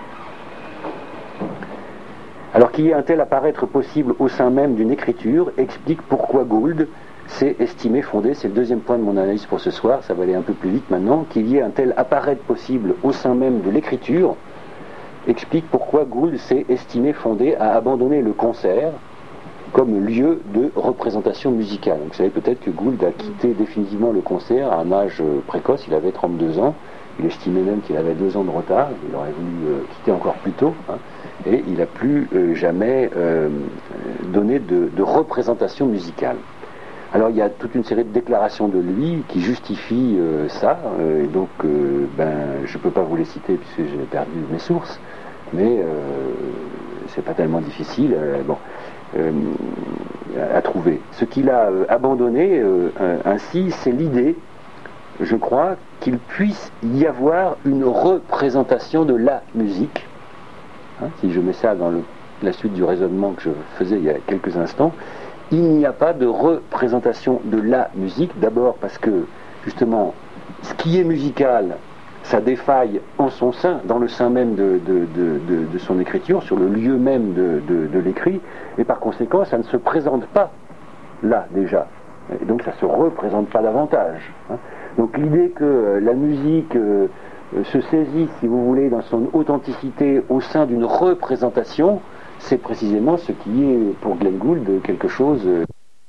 Alors qu'il y ait un tel apparaître possible au sein même d'une écriture explique pourquoi Gould s'est estimé fondé, c'est le deuxième point de mon analyse pour ce soir, ça va aller un peu plus vite maintenant, qu'il y ait un tel apparaître possible au sein même de l'écriture explique pourquoi Gould s'est estimé fondé à abandonner le concert comme lieu de représentation musicale. Donc, vous savez peut-être que Gould a quitté définitivement le concert à un âge précoce, il avait trente-deux ans, il estimait même qu'il avait deux ans de retard, il aurait voulu euh, quitter encore plus tôt, hein, et il n'a plus euh, jamais euh, donné de, de représentation musicale. Alors il y a toute une série de déclarations de lui qui justifient euh, ça, euh, et donc euh, ben, je ne peux pas vous les citer puisque j'ai perdu mes sources, mais euh, c'est pas tellement difficile euh, bon, euh, à trouver. Ce qu'il a euh, abandonné euh, ainsi, c'est l'idée, je crois, qu'il puisse y avoir une représentation de la musique. Hein, si je mets ça dans le, la suite du raisonnement que je faisais il y a quelques instants, il n'y a pas de représentation de la musique, d'abord parce que, justement, ce qui est musical, ça défaille en son sein, dans le sein même de, de, de, de, de son écriture, sur le lieu même de, de, de l'écrit, et par conséquent, ça ne se présente pas là, déjà. Et donc, ça ne se représente pas davantage. Hein. Donc, l'idée que euh, la musique euh, se saisit, si vous voulez, dans son authenticité au sein d'une représentation, c'est précisément ce qui est, pour Glenn Gould, quelque chose... Euh,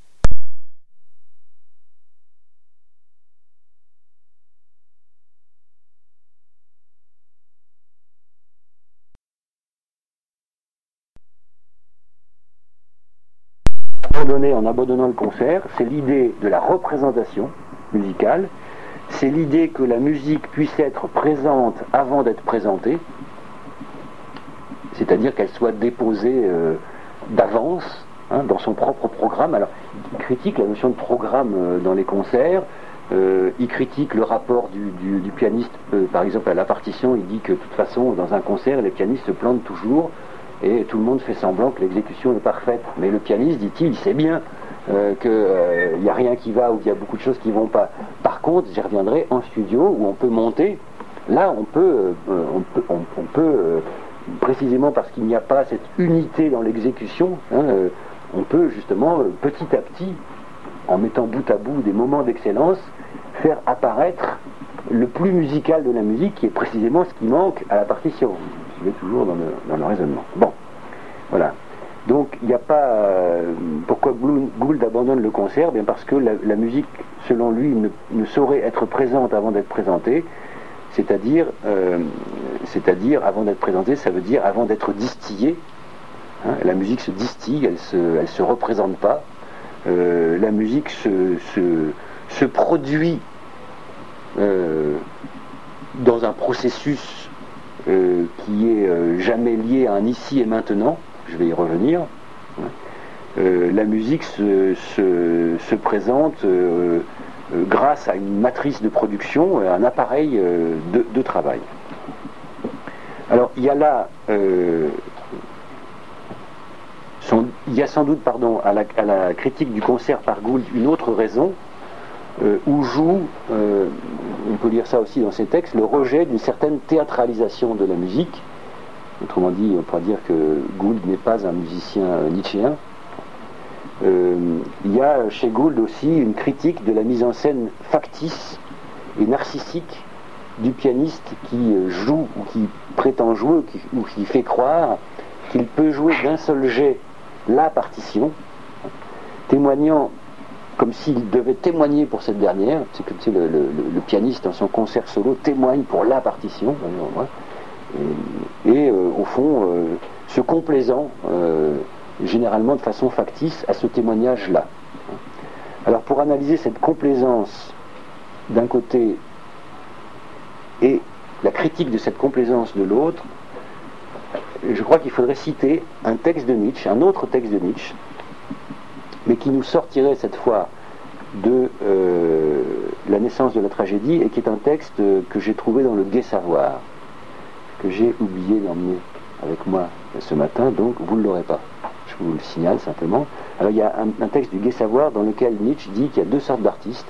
abandonné en abandonnant le concert, c'est l'idée de la représentation musicale, c'est l'idée que la musique puisse être présente avant d'être présentée, c'est-à-dire qu'elle soit déposée euh, d'avance hein, dans son propre programme. Alors, il critique la notion de programme euh, dans les concerts, euh, il critique le rapport du, du, du pianiste, euh, par exemple à la partition, il dit que de toute façon, dans un concert, les pianistes se plantent toujours, et tout le monde fait semblant que l'exécution est parfaite. Mais le pianiste, dit-il, il sait bien euh, qu'il euh, n'y a rien qui va ou qu'il y a beaucoup de choses qui ne vont pas. Par contre, j'y reviendrai en studio où on peut monter. Là, on peut, euh, on peut, on, on peut euh, précisément parce qu'il n'y a pas cette unité dans l'exécution, hein, euh, on peut justement euh, petit à petit, en mettant bout à bout des moments d'excellence, faire apparaître le plus musical de la musique, qui est précisément ce qui manque à la partition. Je vais toujours dans le, dans le raisonnement. Bon, voilà. Donc, il n'y a pas... Euh, pourquoi Gould abandonne le concert? Bien parce que la, la musique, selon lui, ne, ne saurait être présente avant d'être présentée, c'est-à-dire, euh, c'est-à-dire, avant d'être présentée, ça veut dire avant d'être distillée. Hein, la musique se distille, elle se, elle se représente pas. Euh, la musique se, se, se produit euh, dans un processus Euh, qui est euh, jamais lié à un ici et maintenant, je vais y revenir. Euh, la musique se, se, se présente euh, euh, grâce à une matrice de production, un appareil euh, de, de travail. Alors il y a là, euh, son, il y a sans doute, pardon, à la, à la critique du concert par Gould, une autre raison, Euh, où joue, euh, on peut lire ça aussi dans ses textes, le rejet d'une certaine théâtralisation de la musique. Autrement dit, on pourrait dire que Gould n'est pas un musicien euh, nietzschéen. Euh, il y a chez Gould aussi une critique de la mise en scène factice et narcissique du pianiste qui euh, joue ou qui prétend jouer ou qui, ou qui fait croire qu'il peut jouer d'un seul jet la partition, témoignant comme s'il devait témoigner pour cette dernière. C'est comme si le, le, le pianiste dans son concert solo témoigne pour la partition, et, et euh, au fond euh, se complaisant euh, généralement de façon factice à ce témoignage-là. Alors pour analyser cette complaisance d'un côté et la critique de cette complaisance de l'autre, je crois qu'il faudrait citer un texte de Nietzsche, un autre texte de Nietzsche, mais qui nous sortirait cette fois de euh, la naissance de la tragédie, et qui est un texte euh, que j'ai trouvé dans le Gai Savoir, que j'ai oublié d'emmener avec moi ce matin, donc vous ne l'aurez pas. Je vous le signale simplement. Alors il y a un, un texte du Gai Savoir dans lequel Nietzsche dit qu'il y a deux sortes d'artistes.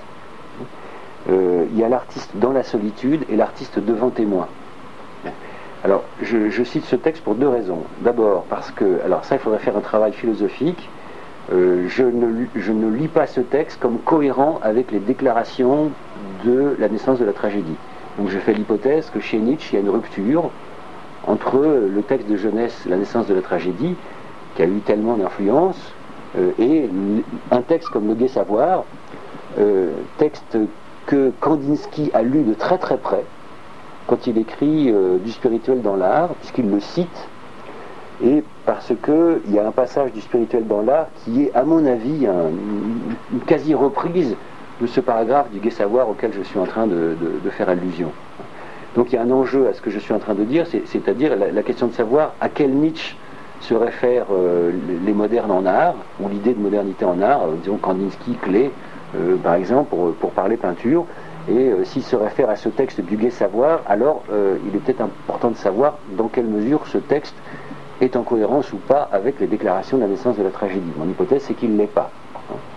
Euh, il y a l'artiste dans la solitude et l'artiste devant témoin. Alors je, je cite ce texte pour deux raisons. D'abord parce que, alors ça il faudrait faire un travail philosophique. Euh, je, ne, je ne lis pas ce texte comme cohérent avec les déclarations de la naissance de la tragédie. Donc je fais l'hypothèse que chez Nietzsche il y a une rupture entre le texte de jeunesse, la naissance de la tragédie, qui a eu tellement d'influence, euh, et un texte comme le Gai Savoir, euh, texte que Kandinsky a lu de très très près quand il écrit euh, du spirituel dans l'art, puisqu'il le cite. Et parce qu'il y a un passage du spirituel dans l'art qui est, à mon avis, un, une quasi-reprise de ce paragraphe du Gai Savoir auquel je suis en train de, de, de faire allusion. Donc il y a un enjeu à ce que je suis en train de dire, c'est, c'est-à-dire la, la question de savoir à quel Nietzsche se réfèrent euh, les modernes en art, ou l'idée de modernité en art, euh, disons Kandinsky, Klee, euh, par exemple, pour, pour parler peinture. Et euh, s'il se réfère à ce texte du Gai Savoir, alors euh, il est peut-être important de savoir dans quelle mesure ce texte est en cohérence ou pas avec les déclarations de la naissance de la tragédie. Mon hypothèse, c'est qu'il ne l'est pas.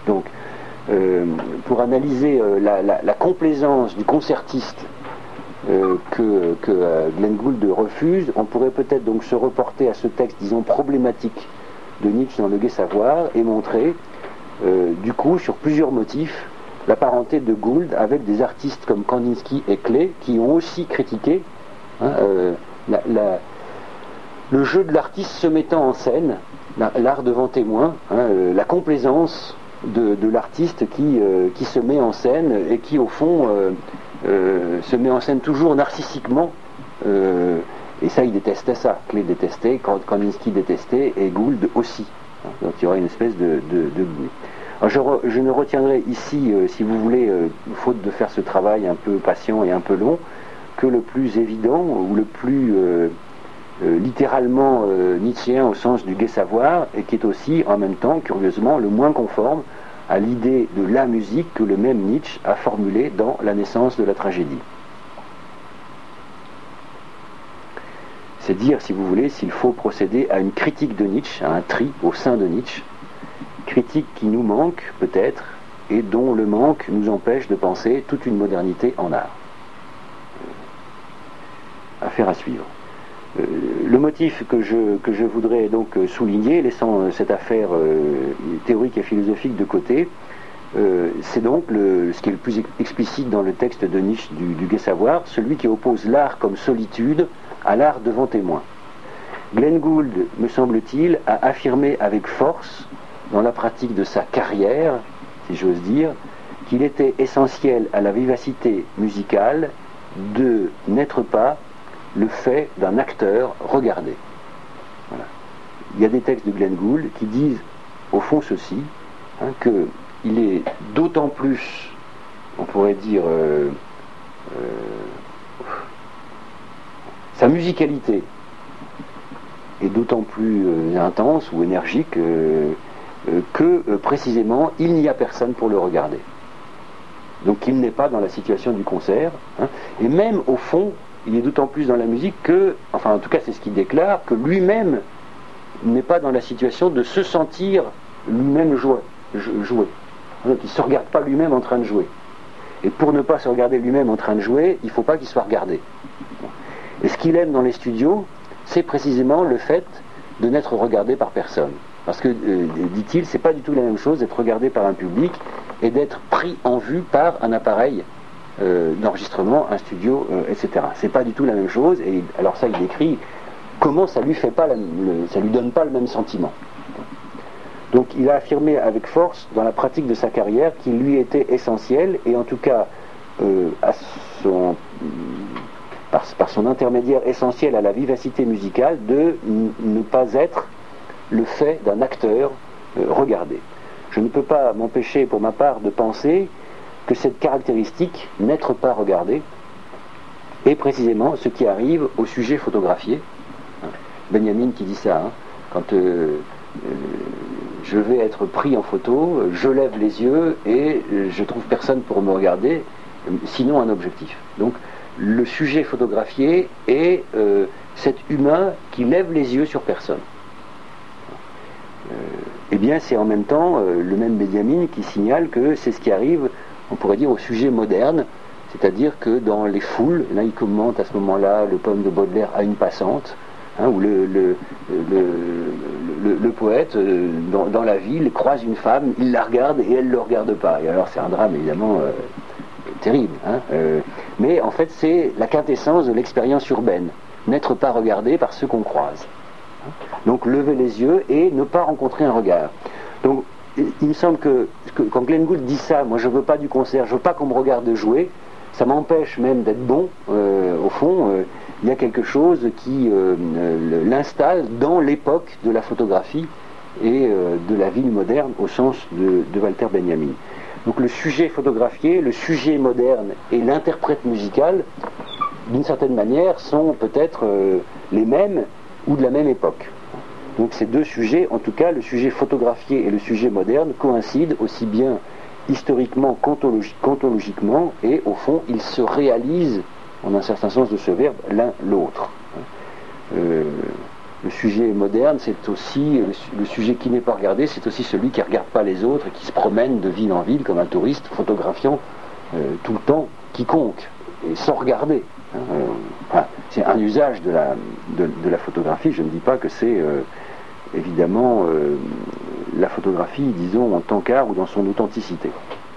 Donc, euh, pour analyser euh, la, la, la complaisance du concertiste euh, que, que euh, Glenn Gould refuse, on pourrait peut-être donc se reporter à ce texte, disons, problématique de Nietzsche dans Le Gai Savoir et montrer, euh, du coup, sur plusieurs motifs, la parenté de Gould avec des artistes comme Kandinsky et Klee, qui ont aussi critiqué hein, euh, la, la, le jeu de l'artiste se mettant en scène, la, l'art devant témoin, hein, euh, la complaisance de, de l'artiste qui, euh, qui se met en scène et qui, au fond, euh, euh, se met en scène toujours narcissiquement. Euh, et ça, il détestait ça. Klee détestait, Kandinsky détestait, et Gould aussi. Donc il y aurait une espèce de... de, de Alors je, re, je ne retiendrai ici, euh, si vous voulez, euh, faute de faire ce travail un peu patient et un peu long, que le plus évident, ou le plus euh, euh, littéralement euh, nietzschéen au sens du gai savoir, et qui est aussi, en même temps, curieusement, le moins conforme à l'idée de la musique que le même Nietzsche a formulée dans La naissance de la tragédie. C'est dire, si vous voulez, s'il faut procéder à une critique de Nietzsche, à un tri au sein de Nietzsche, critique qui nous manque peut-être et dont le manque nous empêche de penser toute une modernité en art. Affaire à suivre. Euh, le motif que je, que je voudrais donc souligner, laissant cette affaire euh, théorique et philosophique de côté, euh, c'est donc le, ce qui est le plus explicite dans le texte de Nietzsche du, du gai savoir, celui qui oppose l'art comme solitude à l'art devant témoin. Glenn Gould, me semble-t-il, a affirmé avec force dans la pratique de sa carrière, si j'ose dire, qu'il était essentiel à la vivacité musicale de n'être pas le fait d'un acteur regardé. Voilà. Il y a des textes de Glenn Gould qui disent, au fond, ceci, hein, qu'il est d'autant plus, on pourrait dire, euh, euh, sa musicalité est d'autant plus euh, intense ou énergique euh, que euh, précisément il n'y a personne pour le regarder. Donc il n'est pas dans la situation du concert, hein, et même au fond il est d'autant plus dans la musique que, enfin en tout cas c'est ce qu'il déclare, que lui-même n'est pas dans la situation de se sentir lui-même jouer, jouer. Donc il ne se regarde pas lui-même en train de jouer, et pour ne pas se regarder lui-même en train de jouer, il ne faut pas qu'il soit regardé. Et ce qu'il aime dans les studios, c'est précisément le fait de n'être regardé par personne. Parce que, euh, dit-il, c'est pas du tout la même chose d'être regardé par un public et d'être pris en vue par un appareil euh, d'enregistrement, un studio, euh, et cetera. C'est pas du tout la même chose. Et alors ça, il décrit comment ça lui fait pas, la, le, ça lui donne pas le même sentiment. Donc, il a affirmé avec force dans la pratique de sa carrière qu'il lui était essentiel, et en tout cas euh, à son Par, par son intermédiaire essentiel à la vivacité musicale, de n- ne pas être le fait d'un acteur euh, regardé. Je ne peux pas m'empêcher pour ma part de penser que cette caractéristique, n'être pas regardé, est précisément ce qui arrive au sujet photographié. Benjamin qui dit ça, hein, quand euh, euh, je vais être pris en photo, je lève les yeux et euh, je trouve personne pour me regarder, sinon un objectif. Donc le sujet photographié est euh, cet humain qui lève les yeux sur personne. Euh, eh bien, c'est en même temps euh, le même Benjamin qui signale que c'est ce qui arrive, on pourrait dire, au sujet moderne, c'est-à-dire que dans les foules, là il commente à ce moment-là le poème de Baudelaire à une passante, hein, où le, le, le, le, le poète, euh, dans, dans la ville, croise une femme, il la regarde et elle ne le regarde pas. Et alors c'est un drame évidemment euh, terrible, hein, euh, mais en fait c'est la quintessence de l'expérience urbaine, n'être pas regardé par ceux qu'on croise. Donc lever les yeux et ne pas rencontrer un regard. Donc il me semble que, que quand Glenn Gould dit ça, moi je veux pas du concert, je veux pas qu'on me regarde jouer, ça m'empêche même d'être bon, euh, au fond, euh, il y a quelque chose qui euh, l'installe dans l'époque de la photographie et euh, de la ville moderne au sens de, de Walter Benjamin. Donc le sujet photographié, le sujet moderne et l'interprète musical, d'une certaine manière, sont peut-être euh, les mêmes ou de la même époque. Donc ces deux sujets, en tout cas le sujet photographié et le sujet moderne, coïncident aussi bien historiquement qu'ontologi- qu'ontologiquement, et au fond ils se réalisent, en un certain sens de ce verbe, l'un l'autre. Euh, le sujet moderne, c'est aussi, le, le sujet qui n'est pas regardé, c'est aussi celui qui ne regarde pas les autres et qui se promène de ville en ville comme un touriste, photographiant euh, tout le temps quiconque, et sans regarder. Hein, euh, enfin, c'est un usage de la, de, de la photographie, je ne dis pas que c'est euh, évidemment euh, la photographie, disons, en tant qu'art ou dans son authenticité.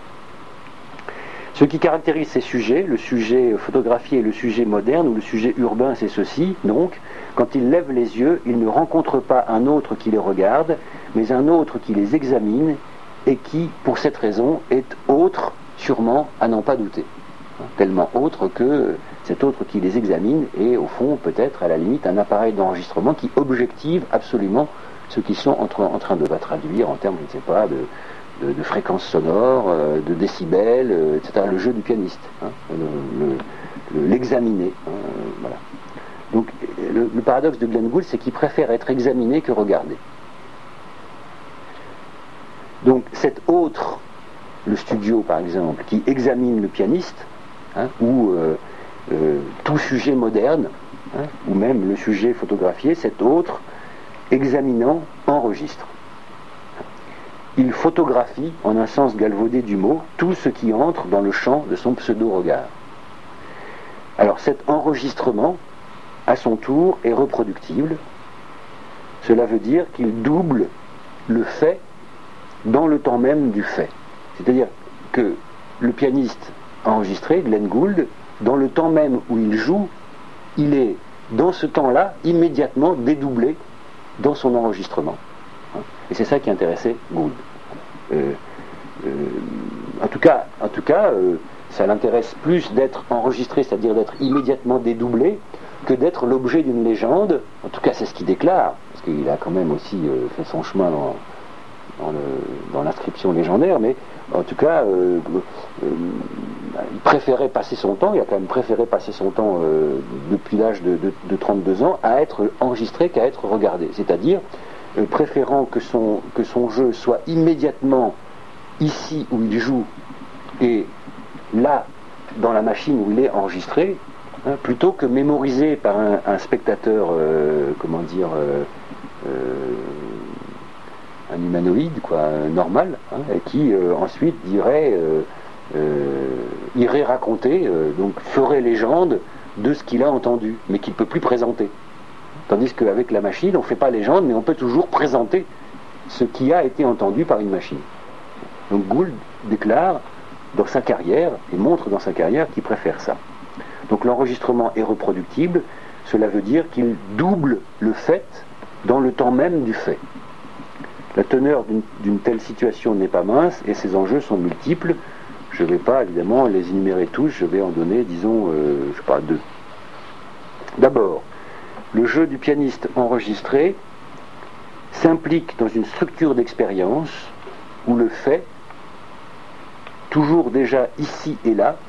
Ce qui caractérise ces sujets, le sujet photographié et le sujet moderne, ou le sujet urbain, c'est ceci, donc, quand ils lèvent les yeux, ils ne rencontrent pas un autre qui les regarde, mais un autre qui les examine, et qui, pour cette raison, est autre, sûrement, à n'en pas douter. Tellement autre que cet autre qui les examine est, au fond, peut-être, à la limite, un appareil d'enregistrement qui objective absolument ce qu'ils sont en, en train de bah, traduire en termes, je ne sais pas, de... De, de fréquences sonores, euh, de décibels, euh, et cetera. Le jeu du pianiste, hein, le, le, l'examiner. Hein, euh, voilà. Donc le, le paradoxe de Glenn Gould, c'est qu'il préfère être examiné que regardé. Donc cet autre, le studio par exemple, qui examine le pianiste, hein, ou euh, euh, tout sujet moderne, hein, ou même le sujet photographié, cet autre, examinant, enregistre. Il photographie, en un sens galvaudé du mot, tout ce qui entre dans le champ de son pseudo-regard. Alors cet enregistrement, à son tour, est reproductible. Cela veut dire qu'il double le fait dans le temps même du fait. C'est-à-dire que le pianiste enregistré, Glenn Gould, dans le temps même où il joue, il est, dans ce temps-là, immédiatement dédoublé dans son enregistrement. Et c'est ça qui intéressait Gould. Euh, euh, en tout cas, en tout cas euh, ça l'intéresse plus d'être enregistré, c'est-à-dire d'être immédiatement dédoublé, que d'être l'objet d'une légende. En tout cas, c'est ce qu'il déclare, parce qu'il a quand même aussi euh, fait son chemin dans, dans, le, dans l'inscription légendaire, mais en tout cas, euh, euh, il préférait passer son temps, il a quand même préféré passer son temps euh, depuis l'âge de, de, de trente-deux ans à être enregistré qu'à être regardé. C'est-à-dire Euh, préférant que son, que son jeu soit immédiatement ici où il joue et là dans la machine où il est enregistré, hein, plutôt que mémorisé par un, un spectateur, euh, comment dire, euh, euh, un humanoïde, quoi, normal, hein, et qui euh, ensuite dirait, euh, euh, irait raconter, euh, donc ferait légende de ce qu'il a entendu, mais qu'il ne peut plus présenter. Tandis qu'avec la machine, on ne fait pas légende, mais on peut toujours présenter ce qui a été entendu par une machine. Donc Gould déclare dans sa carrière, et montre dans sa carrière qu'il préfère ça. Donc l'enregistrement est reproductible, cela veut dire qu'il double le fait dans le temps même du fait. La teneur d'une, d'une telle situation n'est pas mince, et ses enjeux sont multiples. Je ne vais pas évidemment les énumérer tous, je vais en donner, disons, euh, je sais pas, deux. D'abord, le jeu du pianiste enregistré s'implique dans une structure d'expérience où le fait, toujours déjà ici et là,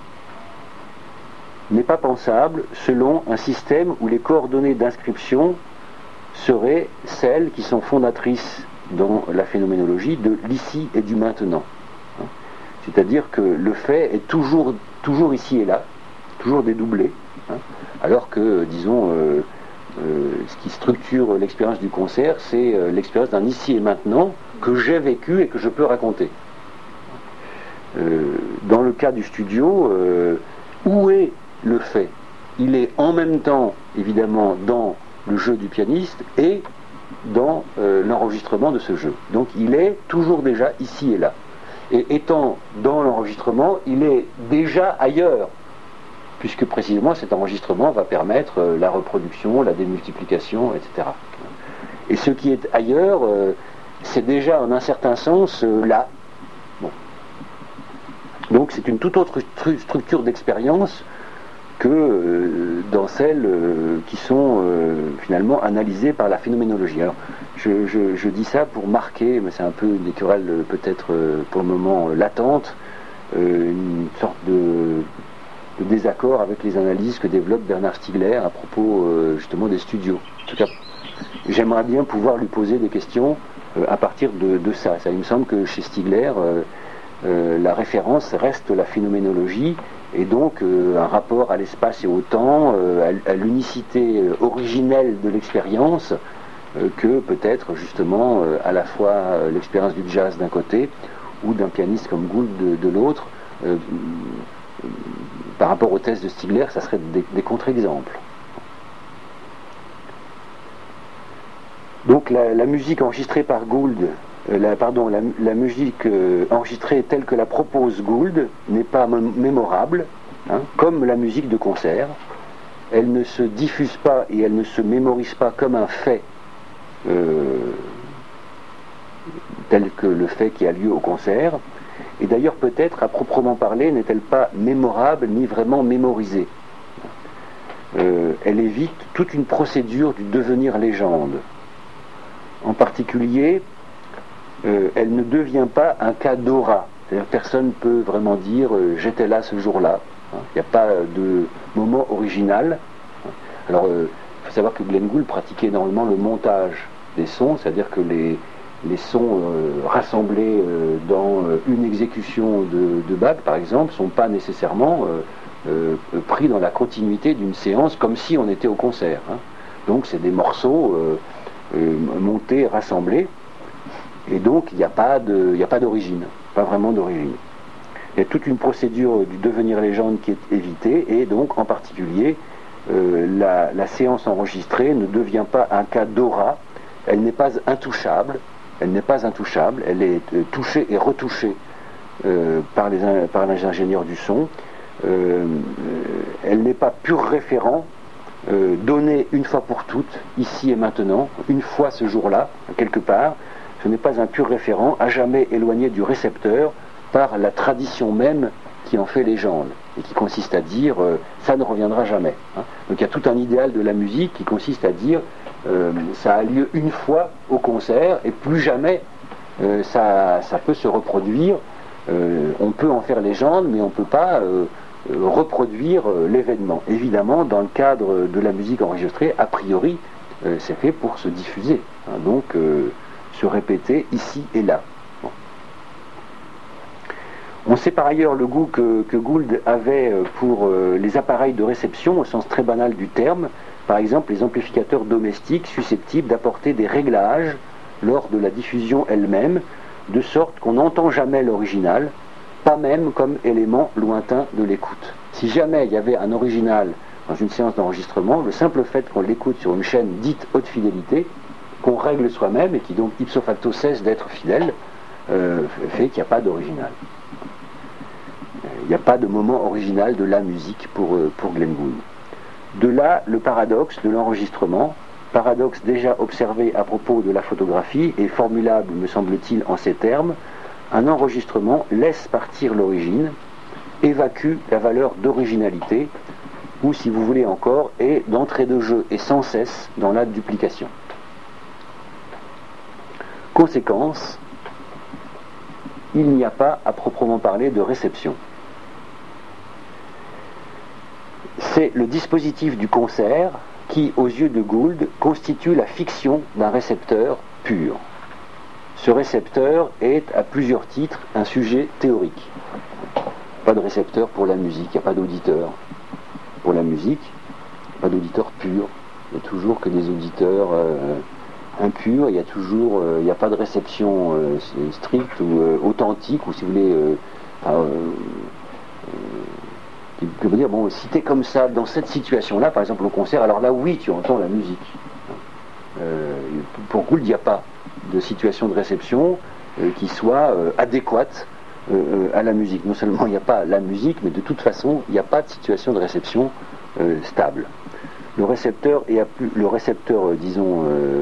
n'est pas pensable selon un système où les coordonnées d'inscription seraient celles qui sont fondatrices dans la phénoménologie de l'ici et du maintenant. C'est-à-dire que le fait est toujours, toujours ici et là, toujours dédoublé, alors que, disons, euh, Euh, ce qui structure l'expérience du concert, c'est euh, l'expérience d'un ici et maintenant que j'ai vécu et que je peux raconter. Euh, dans le cas du studio, euh, où est le fait? Il est en même temps, évidemment, dans le jeu du pianiste et dans euh, l'enregistrement de ce jeu. Donc il est toujours déjà ici et là. Et étant dans l'enregistrement, il est déjà ailleurs, puisque précisément cet enregistrement va permettre euh, la reproduction, la démultiplication, et cetera. Et ce qui est ailleurs, euh, c'est déjà en un certain sens euh, là. Bon. Donc c'est une toute autre stru- structure d'expérience que euh, dans celles euh, qui sont euh, finalement analysées par la phénoménologie. Alors je, je, je dis ça pour marquer, mais c'est un peu une querelle euh, peut-être euh, pour le moment euh, latente, euh, une sorte de... de désaccord avec les analyses que développe Bernard Stiegler à propos euh, justement des studios. En tout cas, j'aimerais bien pouvoir lui poser des questions euh, à partir de, de ça. ça. Il me semble que chez Stiegler, euh, euh, la référence reste la phénoménologie et donc euh, un rapport à l'espace et au temps, euh, à, à l'unicité euh, originelle de l'expérience, euh, que peut-être justement euh, à la fois euh, l'expérience du jazz d'un côté ou d'un pianiste comme Gould de, de l'autre. Euh, par rapport au test de Stigler, ça serait des, des contre-exemples. Donc la, la musique enregistrée par Gould, euh, la, pardon, la, la musique euh, enregistrée telle que la propose Gould n'est pas mémorable, hein, comme la musique de concert. Elle ne se diffuse pas et elle ne se mémorise pas comme un fait euh, tel que le fait qui a lieu au concert. Et d'ailleurs, peut-être, à proprement parler, n'est-elle pas mémorable ni vraiment mémorisée. Euh, elle évite toute une procédure du devenir légende. En particulier, euh, elle ne devient pas un cas d'aura. C'est-à-dire personne ne peut vraiment dire euh, « j'étais là ce jour-là ». Il n'y a pas de moment original. Alors, il euh, faut savoir que Glenn Gould pratiquait énormément le montage des sons, c'est-à-dire que les, les sons euh, rassemblés euh, dans euh, une exécution de, de Bach, par exemple, ne sont pas nécessairement euh, euh, pris dans la continuité d'une séance comme si on était au concert. Hein. Donc, c'est des morceaux euh, euh, montés, rassemblés, et donc il n'y a pas de, il n'y a pas d'origine, pas vraiment d'origine. Il y a toute une procédure du devenir légende qui est évitée, et donc en particulier euh, la, la séance enregistrée ne devient pas un cas d'aura, elle n'est pas intouchable, elle n'est pas intouchable, elle est euh, touchée et retouchée euh, par, les, par les ingénieurs du son, euh, elle n'est pas pur référent, euh, donné une fois pour toutes, ici et maintenant, une fois ce jour-là, quelque part, ce n'est pas un pur référent, à jamais éloigné du récepteur, par la tradition même qui en fait légende, et qui consiste à dire euh, ça ne reviendra jamais. Hein. Donc il y a tout un idéal de la musique qui consiste à dire euh, ça a lieu une fois au concert et plus jamais euh, ça, ça peut se reproduire. Euh, on peut en faire légende, mais on ne peut pas euh, reproduire euh, l'événement. Évidemment, dans le cadre de la musique enregistrée, a priori, euh, c'est fait pour se diffuser, hein, donc euh, se répéter ici et là. On sait par ailleurs le goût que, que Gould avait pour euh, les appareils de réception au sens très banal du terme, par exemple les amplificateurs domestiques susceptibles d'apporter des réglages lors de la diffusion elle-même, de sorte qu'on n'entend jamais l'original, pas même comme élément lointain de l'écoute. Si jamais il y avait un original dans une séance d'enregistrement, le simple fait qu'on l'écoute sur une chaîne dite haute fidélité, qu'on règle soi-même et qui donc ipso facto cesse d'être fidèle, euh, fait qu'il n'y a pas d'original. Il n'y a pas de moment original de la musique pour, pour Glenn Gould. De là, le paradoxe de l'enregistrement, paradoxe déjà observé à propos de la photographie et formulable, me semble-t-il, en ces termes: un enregistrement laisse partir l'origine, évacue la valeur d'originalité, ou si vous voulez encore, est d'entrée de jeu et sans cesse dans la duplication. Conséquence, il n'y a pas à proprement parler de réception. C'est le dispositif du concert qui, aux yeux de Gould, constitue la fiction d'un récepteur pur. Ce récepteur est, à plusieurs titres, un sujet théorique. Pas de récepteur pour la musique, il n'y a pas d'auditeur. Pour la musique, pas d'auditeur pur. Il n'y a toujours que des auditeurs euh, impurs, il n'y a toujours, euh, il n'y a pas de réception euh, stricte ou euh, authentique, ou si vous voulez... Euh, euh, euh, Je veux dire, bon, si tu es comme ça, dans cette situation-là, par exemple au concert, alors là, oui, tu entends la musique. Euh, pour Gould, il n'y a pas de situation de réception euh, qui soit euh, adéquate euh, à la musique. Non seulement il n'y a pas la musique, mais de toute façon, il n'y a pas de situation de réception euh, stable. Le récepteur, et le récepteur, euh, disons, euh,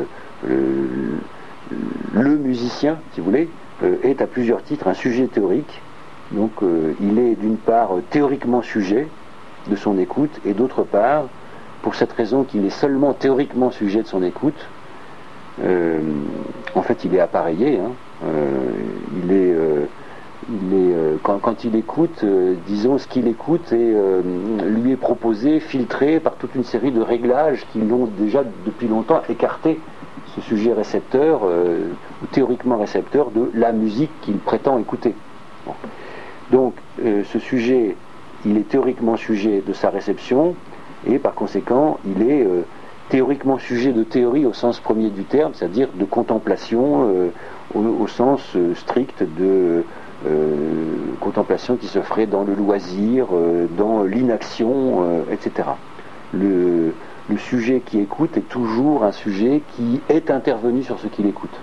le, le musicien, si vous voulez, euh, est à plusieurs titres un sujet théorique. Donc euh, il est d'une part euh, théoriquement sujet de son écoute, et d'autre part, pour cette raison qu'il est seulement théoriquement sujet de son écoute, euh, en fait il est appareillé, hein, euh, il est, euh, il est euh, quand, quand il écoute, euh, disons ce qu'il écoute et, euh, lui est proposé, filtré par toute une série de réglages qui l'ont déjà depuis longtemps écarté ce sujet récepteur, euh, ou théoriquement récepteur de la musique qu'il prétend écouter. Bon. Donc, euh, ce sujet, il est théoriquement sujet de sa réception, et par conséquent, il est, euh, théoriquement sujet de théorie au sens premier du terme, c'est-à-dire de contemplation euh, au, au sens euh, strict de euh, contemplation qui se ferait dans le loisir, euh, dans l'inaction, euh, et cetera. Le, le sujet qui écoute est toujours un sujet qui est intervenu sur ce qu'il écoute.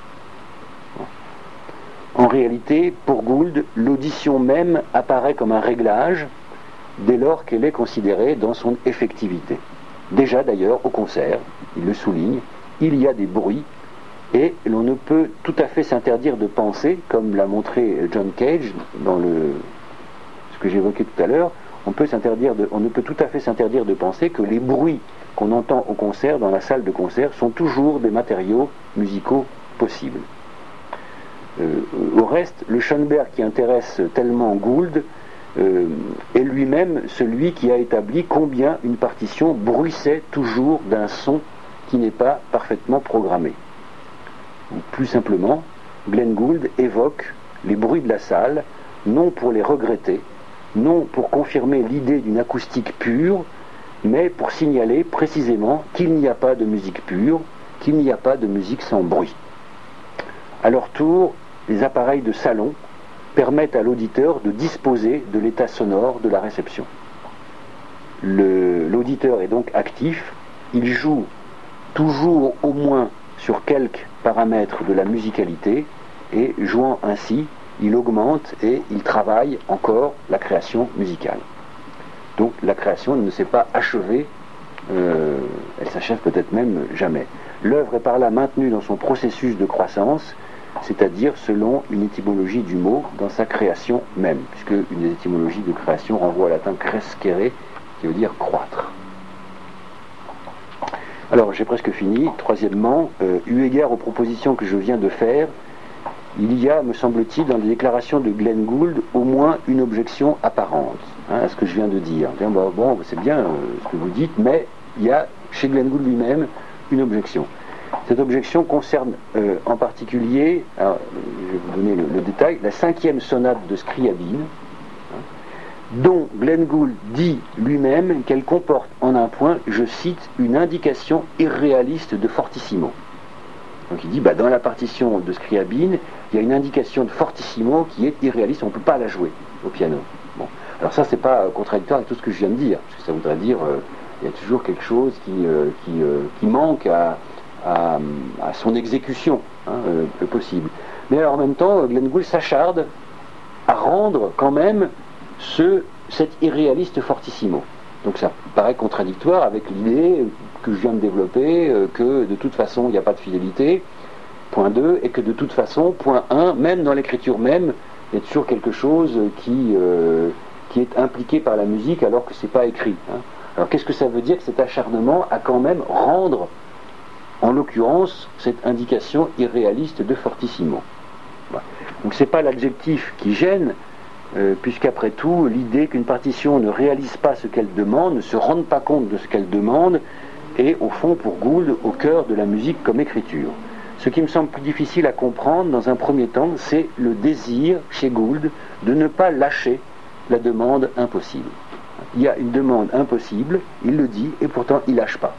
En réalité, pour Gould, l'audition même apparaît comme un réglage dès lors qu'elle est considérée dans son effectivité. Déjà d'ailleurs, au concert, il le souligne, il y a des bruits et l'on ne peut tout à fait s'interdire de penser, comme l'a montré John Cage dans le, ce que j'évoquais tout à l'heure, on, peut s'interdire de, on ne peut tout à fait s'interdire de penser que les bruits qu'on entend au concert, dans la salle de concert, sont toujours des matériaux musicaux possibles. Euh, au reste, le Schoenberg qui intéresse tellement Gould euh, est lui-même celui qui a établi combien une partition bruissait toujours d'un son qui n'est pas parfaitement programmé. Ou plus simplement, Glenn Gould évoque les bruits de la salle, non pour les regretter, non pour confirmer l'idée d'une acoustique pure, mais pour signaler précisément qu'il n'y a pas de musique pure, qu'il n'y a pas de musique sans bruit. À leur tour, les appareils de salon permettent à l'auditeur de disposer de l'état sonore de la réception. Le, l'auditeur est donc actif, il joue toujours au moins sur quelques paramètres de la musicalité et jouant ainsi, il augmente et il travaille encore la création musicale. Donc la création ne s'est pas achevée, euh, elle s'achève peut-être même jamais. L'œuvre est par là maintenue dans son processus de croissance, c'est-à-dire selon une étymologie du mot dans sa création même, puisque une des étymologies de création renvoie au latin crescere, qui veut dire croître. Alors j'ai presque fini. Troisièmement, euh, eu égard aux propositions que je viens de faire, il y a, me semble-t-il, dans les déclarations de Glenn Gould, au moins une objection apparente hein, à ce que je viens de dire. Bien, bon, bon, c'est bien euh, ce que vous dites, mais il y a chez Glenn Gould lui-même une objection. Cette objection concerne euh, en particulier, alors, je vais vous donner le, le détail, la cinquième sonate de Scriabine, hein, dont Glenn Gould dit lui-même qu'elle comporte en un point, je cite, une indication irréaliste de fortissimo. Donc il dit, bah, dans la partition de Scriabine, il y a une indication de fortissimo qui est irréaliste, on ne peut pas la jouer au piano. Bon. Alors ça, c'est pas contradictoire avec tout ce que je viens de dire, parce que ça voudrait dire, euh, il y a toujours quelque chose qui, euh, qui, euh, qui manque à... À, à son exécution hein, euh, possible. Mais alors, en même temps, Glenn Gould s'acharde à rendre quand même ce, cet irréaliste fortissimo. Donc ça paraît contradictoire avec l'idée que je viens de développer, euh, que de toute façon il n'y a pas de fidélité, point deux, et que de toute façon, point un, même dans l'écriture même, il y a toujours quelque chose qui, euh, qui est impliqué par la musique alors que c'est pas écrit. Hein. Alors qu'est-ce que ça veut dire que cet acharnement à quand même rendre en l'occurrence, cette indication irréaliste de fortissimo. Voilà. Donc c'est pas l'adjectif qui gêne, euh, puisqu'après tout, l'idée qu'une partition ne réalise pas ce qu'elle demande, ne se rende pas compte de ce qu'elle demande, est au fond pour Gould au cœur de la musique comme écriture. Ce qui me semble plus difficile à comprendre dans un premier temps, c'est le désir chez Gould de ne pas lâcher la demande impossible. Il y a une demande impossible, il le dit, et pourtant il lâche pas.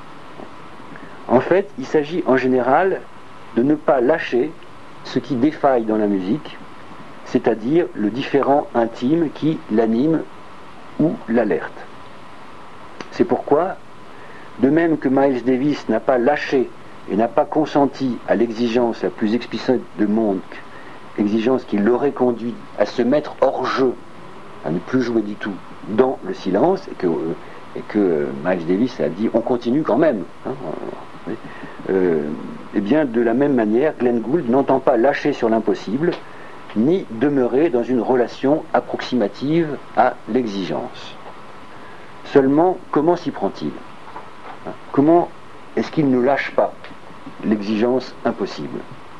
En fait, il s'agit en général de ne pas lâcher ce qui défaille dans la musique, c'est-à-dire le différent intime qui l'anime ou l'alerte. C'est pourquoi, de même que Miles Davis n'a pas lâché et n'a pas consenti à l'exigence la plus explicite de Monk, exigence qui l'aurait conduit à se mettre hors jeu, à ne plus jouer du tout dans le silence, et que, et que Miles Davis a dit on continue quand même, hein, Euh, et bien de la même manière, Glenn Gould n'entend pas lâcher sur l'impossible, ni demeurer dans une relation approximative à l'exigence. Seulement, comment s'y prend-il ? Comment est-ce qu'il ne lâche pas l'exigence impossible ?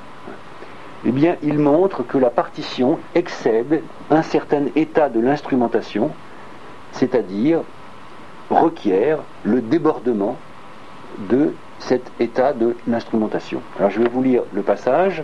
Eh bien, il montre que la partition excède un certain état de l'instrumentation, c'est-à-dire requiert le débordement de cet état de l'instrumentation. Alors je vais vous lire le passage,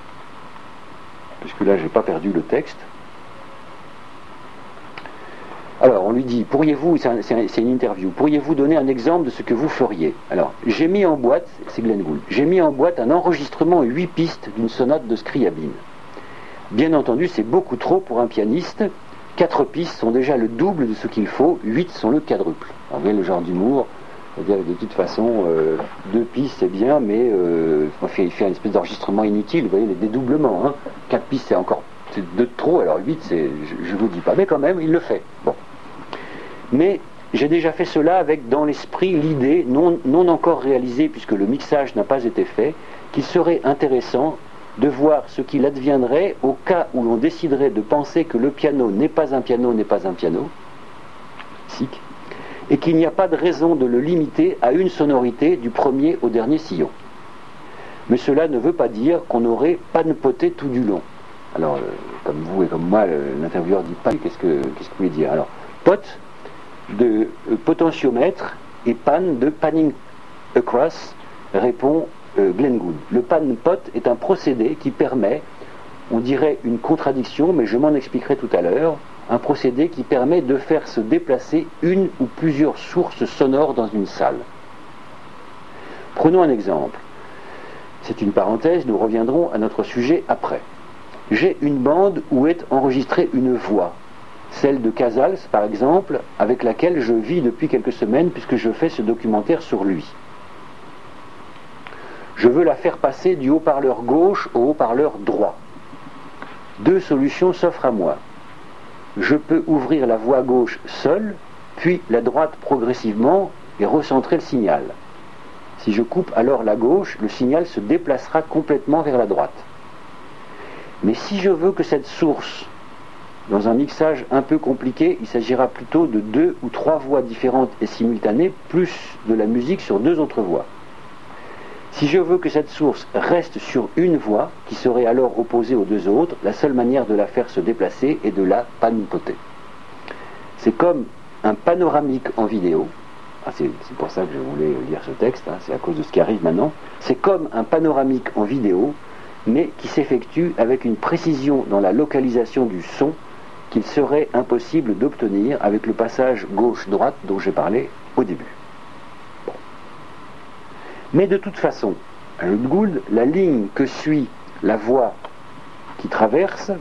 puisque là je n'ai pas perdu le texte. Alors, on lui dit, pourriez-vous, c'est un, c'est un, c'est une interview, pourriez-vous donner un exemple de ce que vous feriez? Alors, j'ai mis en boîte, c'est Glenn Gould, j'ai mis en boîte un enregistrement huit pistes d'une sonate de Scriabine. Bien entendu, c'est beaucoup trop pour un pianiste. Quatre pistes sont déjà le double de ce qu'il faut, huit sont le quadruple. Alors, vous voyez le genre d'humour, c'est-à-dire de toute façon, euh, deux pistes c'est bien, mais euh, on fait, faire une espèce d'enregistrement inutile, vous voyez les dédoublements, hein. Quatre pistes c'est encore c'est deux de trop, alors huit c'est, je ne vous dis pas, mais quand même il le fait. Bon. Mais j'ai déjà fait cela avec dans l'esprit l'idée, non, non encore réalisée puisque le mixage n'a pas été fait, qu'il serait intéressant de voir ce qu'il adviendrait au cas où l'on déciderait de penser que le piano n'est pas un piano, n'est pas un piano, sic, et qu'il n'y a pas de raison de le limiter à une sonorité du premier au dernier sillon. Mais cela ne veut pas dire qu'on aurait pannepoté tout du long. Alors, euh, comme vous et comme moi, le, l'intervieweur dit pas, qu'est-ce que, qu'est-ce que vous voulez dire? Alors, pot de euh, potentiomètre et panne de panning across, répond euh, Glenn Gould. Le pan pot est un procédé qui permet, on dirait une contradiction, mais je m'en expliquerai tout à l'heure, un procédé qui permet de faire se déplacer une ou plusieurs sources sonores dans une salle. Prenons un exemple. C'est une parenthèse, nous reviendrons à notre sujet après. J'ai une bande où est enregistrée une voix, celle de Casals par exemple, avec laquelle je vis depuis quelques semaines puisque je fais ce documentaire sur lui. Je veux la faire passer du haut-parleur gauche au haut-parleur droit. Deux solutions s'offrent à moi. Je peux ouvrir la voie gauche seule, puis la droite progressivement et recentrer le signal. Si je coupe alors la gauche, le signal se déplacera complètement vers la droite. Mais si je veux que cette source, dans un mixage un peu compliqué, il s'agira plutôt de deux ou trois voix différentes et simultanées, plus de la musique sur deux autres voix. Si je veux que cette source reste sur une voix, qui serait alors opposée aux deux autres, la seule manière de la faire se déplacer est de la pannepoter. C'est comme un panoramique en vidéo. Ah, c'est, c'est pour ça que je voulais lire ce texte, hein, c'est à cause de ce qui arrive maintenant. C'est comme un panoramique en vidéo, mais qui s'effectue avec une précision dans la localisation du son qu'il serait impossible d'obtenir avec le passage gauche-droite dont j'ai parlé au début. Bon. Mais de toute façon, à Gould, la ligne que suit la voix qui traverse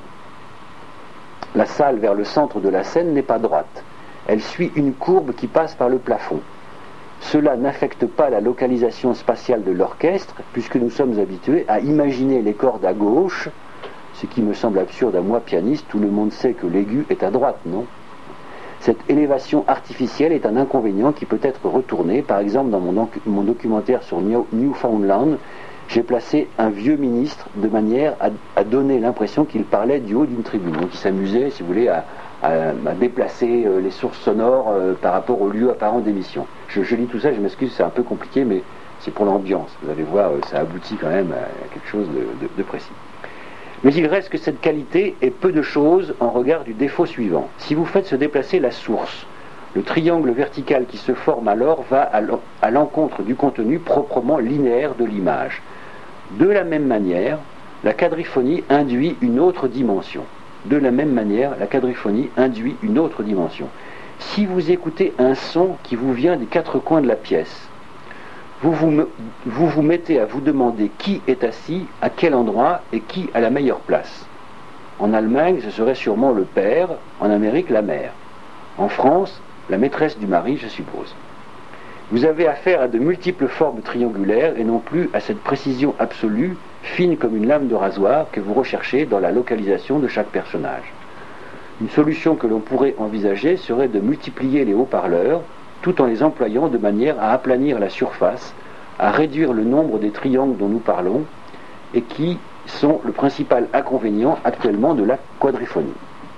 la salle vers le centre de la scène n'est pas droite. Elle suit une courbe qui passe par le plafond. Cela n'affecte pas la localisation spatiale de l'orchestre, puisque nous sommes habitués à imaginer les cordes à gauche, ce qui me semble absurde à moi, pianiste, tout le monde sait que l'aigu est à droite, non? Cette élévation artificielle est un inconvénient qui peut être retourné. Par exemple, dans mon, doc- mon documentaire sur New- Newfoundland, j'ai placé un vieux ministre de manière à, à donner l'impression qu'il parlait du haut d'une tribune. Donc il s'amusait, si vous voulez, à, à, à déplacer euh, les sources sonores euh, par rapport au lieu apparent d'émission. Je, je lis tout ça, je m'excuse, c'est un peu compliqué, mais c'est pour l'ambiance. Vous allez voir, euh, ça aboutit quand même à quelque chose de, de, de précis. Mais il reste que cette qualité est peu de choses en regard du défaut suivant. Si vous faites se déplacer la source, le triangle vertical qui se forme alors va à l'encontre du contenu proprement linéaire de l'image. De la même manière, la quadriphonie induit une autre dimension. De la même manière, la quadriphonie induit une autre dimension. Si vous écoutez un son qui vous vient des quatre coins de la pièce, vous vous, me, vous vous mettez à vous demander qui est assis, à quel endroit et qui a la meilleure place. En Allemagne, ce serait sûrement le père, en Amérique, la mère. En France, la maîtresse du mari, je suppose. Vous avez affaire à de multiples formes triangulaires et non plus à cette précision absolue, fine comme une lame de rasoir, que vous recherchez dans la localisation de chaque personnage. Une solution que l'on pourrait envisager serait de multiplier les haut-parleurs, tout en les employant de manière à aplanir la surface, à réduire le nombre des triangles dont nous parlons, et qui sont le principal inconvénient actuellement de la quadriphonie.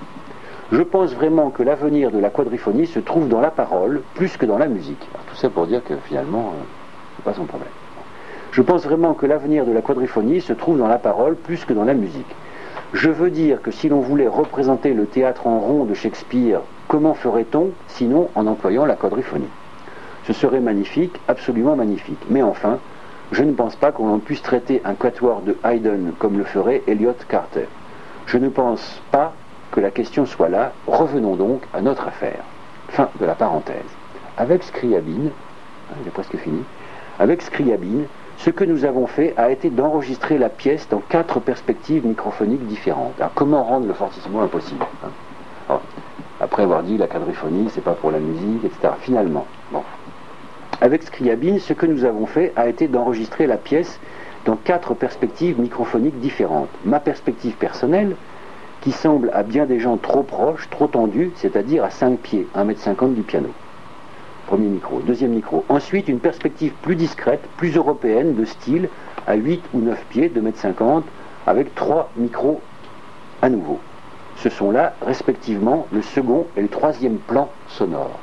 Je pense vraiment que l'avenir de la quadriphonie se trouve dans la parole, plus que dans la musique. Alors, tout ça pour dire que finalement, euh, c'est pas son problème. Je pense vraiment que l'avenir de la quadriphonie se trouve dans la parole, plus que dans la musique. Je veux dire que si l'on voulait représenter le théâtre en rond de Shakespeare, comment ferait-on, sinon en employant la quadriphonie? Ce serait magnifique, absolument magnifique. Mais enfin, je ne pense pas qu'on puisse traiter un quatuor de Haydn comme le ferait Elliott Carter. Je ne pense pas que la question soit là. Revenons donc à notre affaire. Fin de la parenthèse. Avec Scriabine, hein, il est presque fini, avec Scriabine, ce que nous avons fait a été d'enregistrer la pièce dans quatre perspectives microphoniques différentes. Alors, comment rendre le fortissimo impossible, hein? Alors, après avoir dit la quadriphonie, c'est pas pour la musique, et cetera. Finalement, bon. Avec Scriabine, ce que nous avons fait a été d'enregistrer la pièce dans quatre perspectives microphoniques différentes. Ma perspective personnelle, qui semble à bien des gens trop proche, trop tendue, c'est-à-dire à cinq pieds, un mètre cinquante du piano. Premier micro. Deuxième micro. Ensuite, une perspective plus discrète, plus européenne, de style, à huit ou neuf pieds, deux mètres cinquante, avec trois micros à nouveau. Ce sont là, respectivement, le second et le troisième plan sonore.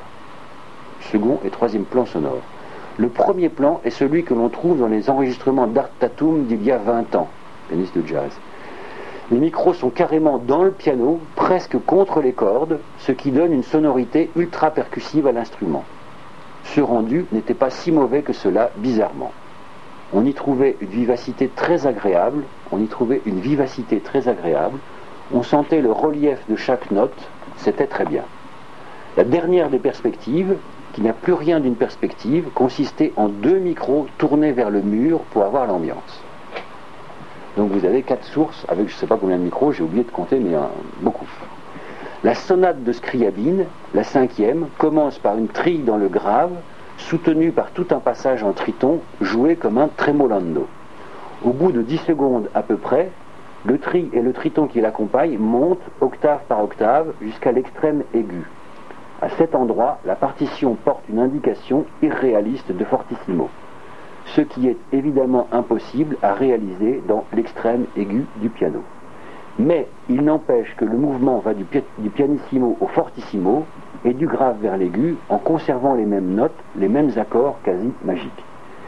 Second et troisième plan sonore. Le premier plan est celui que l'on trouve dans les enregistrements d'Art Tatum d'il y a vingt ans, pianiste de jazz. Les micros sont carrément dans le piano, presque contre les cordes, ce qui donne une sonorité ultra percussive à l'instrument. Ce rendu n'était pas si mauvais que cela, bizarrement. On y trouvait une vivacité très agréable, on y trouvait une vivacité très agréable, on sentait le relief de chaque note, c'était très bien. La dernière des perspectives, qui n'a plus rien d'une perspective, consistait en deux micros tournés vers le mur pour avoir l'ambiance. Donc vous avez quatre sources avec je ne sais pas combien de micros, j'ai oublié de compter, mais euh, beaucoup. La sonate de Scriabine, la cinquième, commence par une trille dans le grave, soutenue par tout un passage en triton, joué comme un tremolando. Au bout de dix secondes à peu près, le tri et le triton qui l'accompagnent montent, octave par octave, jusqu'à l'extrême aigu. À cet endroit, la partition porte une indication irréaliste de fortissimo, ce qui est évidemment impossible à réaliser dans l'extrême aigu du piano. Mais il n'empêche que le mouvement va du, pi- du pianissimo au fortissimo et du grave vers l'aigu en conservant les mêmes notes, les mêmes accords quasi magiques.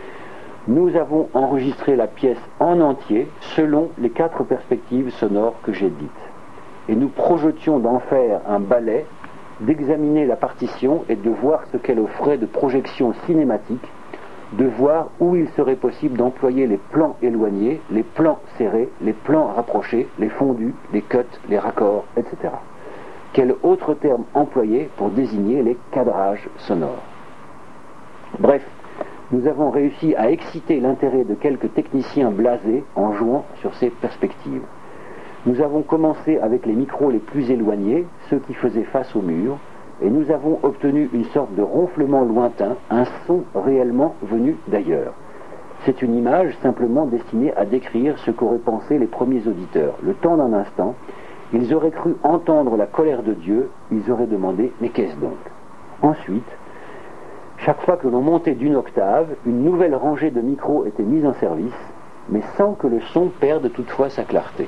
Nous avons enregistré la pièce en entier selon les quatre perspectives sonores que j'ai dites. Et nous projetions d'en faire un ballet, d'examiner la partition et de voir ce qu'elle offrait de projection cinématique, de voir où il serait possible d'employer les plans éloignés, les plans serrés, les plans rapprochés, les fondus, les cuts, les raccords, et cetera. Quel autre terme employer pour désigner les cadrages sonores? Bref, nous avons réussi à exciter l'intérêt de quelques techniciens blasés en jouant sur ces perspectives. Nous avons commencé avec les micros les plus éloignés, ceux qui faisaient face au mur, et nous avons obtenu une sorte de ronflement lointain, un son réellement venu d'ailleurs. C'est une image simplement destinée à décrire ce qu'auraient pensé les premiers auditeurs. Le temps d'un instant, ils auraient cru entendre la colère de Dieu, ils auraient demandé « mais qu'est-ce donc ?» Ensuite, chaque fois que l'on montait d'une octave, une nouvelle rangée de micros était mise en service, mais sans que le son perde toutefois sa clarté.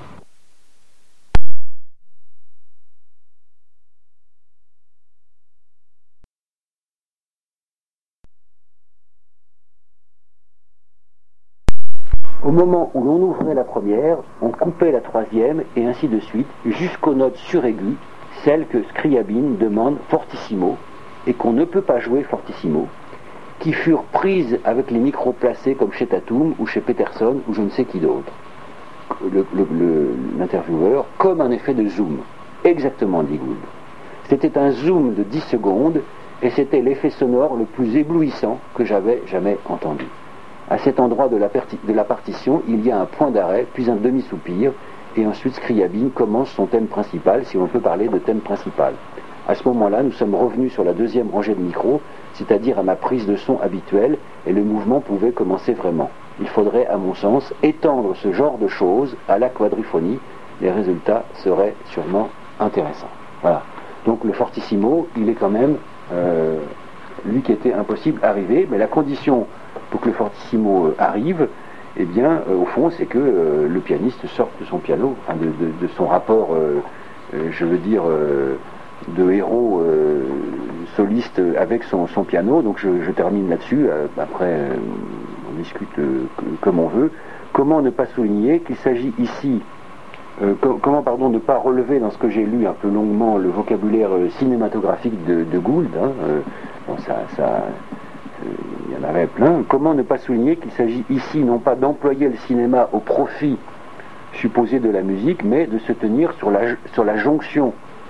Au moment où l'on ouvrait la première, on coupait la troisième, et ainsi de suite, jusqu'aux notes suraiguës, celles que Scriabine demande fortissimo, et qu'on ne peut pas jouer fortissimo, qui furent prises avec les micros placés comme chez Tatum, ou chez Peterson, ou je ne sais qui d'autre. Le, le, le, l'intervieweur, comme un effet de zoom. Exactement, dit Gould. C'était un zoom de dix secondes, et c'était l'effet sonore le plus éblouissant que j'avais jamais entendu. À cet endroit de la, perti- de la partition, il y a un point d'arrêt, puis un demi-soupir, et ensuite Scriabine commence son thème principal, si on peut parler de thème principal. À ce moment-là, nous sommes revenus sur la deuxième rangée de micros, c'est-à-dire à ma prise de son habituelle, et le mouvement pouvait commencer vraiment. Il faudrait, à mon sens, étendre ce genre de choses à la quadriphonie. Les résultats seraient sûrement intéressants. Voilà. Donc le fortissimo, il est quand même, euh, lui qui était impossible, arrivé, mais la condition pour que le fortissimo euh, arrive, eh bien, euh, au fond, c'est que euh, le pianiste sorte de son piano, enfin de, de, de son rapport, euh, euh, je veux dire, euh, de héros euh, soliste avec son, son piano. Donc je, je termine là-dessus, euh, après euh, on discute euh, comme on veut. Comment ne pas souligner qu'il s'agit ici, euh, com- comment pardon ne pas relever dans ce que j'ai lu un peu longuement le vocabulaire euh, cinématographique de, de Gould, hein, euh, bon, ça, ça il y en avait plein. Comment ne pas souligner qu'il s'agit ici non pas d'employer le cinéma au profit supposé de la musique, mais de se tenir sur la, sur la jonction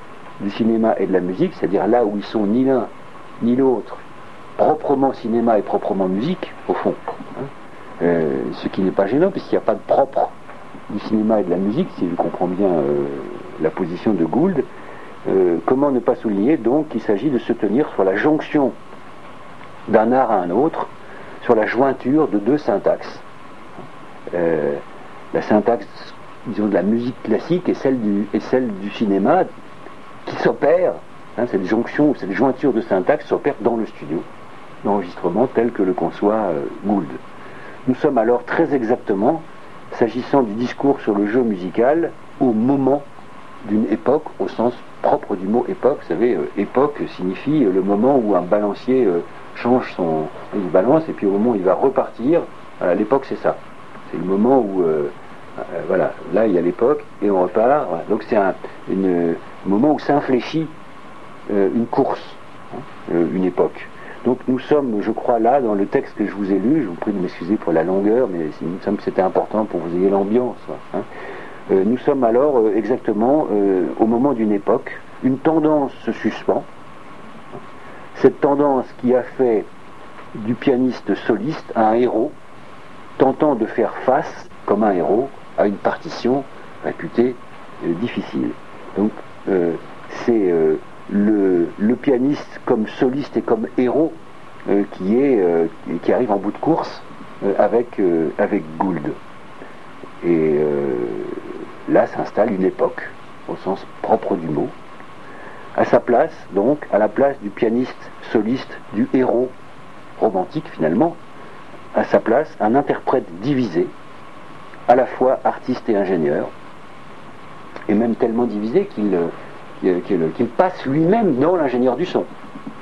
du cinéma et de la musique, c'est-à-dire là où ils sont ni l'un ni l'autre, proprement cinéma et proprement musique, au fond. Hein. Euh, ce qui n'est pas gênant, puisqu'il n'y a pas de propre du cinéma et de la musique, si je comprends bien euh, la position de Gould. Euh, comment ne pas souligner donc qu'il s'agit de se tenir sur la jonction d'un art à un autre, sur la jointure de deux syntaxes. Euh, la syntaxe, disons, de la musique classique et celle du, et celle du cinéma qui s'opère, hein, cette jonction, cette jointure de syntaxe s'opère dans le studio d'enregistrement tel que le conçoit euh, Gould. Nous sommes alors très exactement, s'agissant du discours sur le jeu musical, au moment d'une époque, au sens propre du mot époque. Vous savez, euh, époque signifie euh, le moment où un balancier euh, change son... il balance, et puis au moment où il va repartir, voilà, l'époque c'est ça. C'est le moment où... Euh, euh, voilà, là il y a l'époque, et on repart. Voilà. Donc c'est un une, moment où s'infléchit euh, une course, hein, euh, une époque. Donc nous sommes, je crois, là, dans le texte que je vous ai lu, je vous prie de m'excuser pour la longueur, mais il me semble que c'était important pour que vous ayez l'ambiance. Hein. Euh, nous sommes alors euh, exactement euh, au moment d'une époque, une tendance se suspend, cette tendance qui a fait du pianiste soliste un héros, tentant de faire face, comme un héros, à une partition réputée euh, difficile. Donc euh, c'est euh, le, le pianiste comme soliste et comme héros euh, qui, est, euh, qui arrive en bout de course euh, avec, euh, avec Gould. Et euh, là s'installe une époque, au sens propre du mot. À sa place, donc, à la place du pianiste soliste, du héros romantique finalement, à sa place, un interprète divisé, à la fois artiste et ingénieur, et même tellement divisé qu'il qu'il, qu'il passe lui-même dans l'ingénieur du son.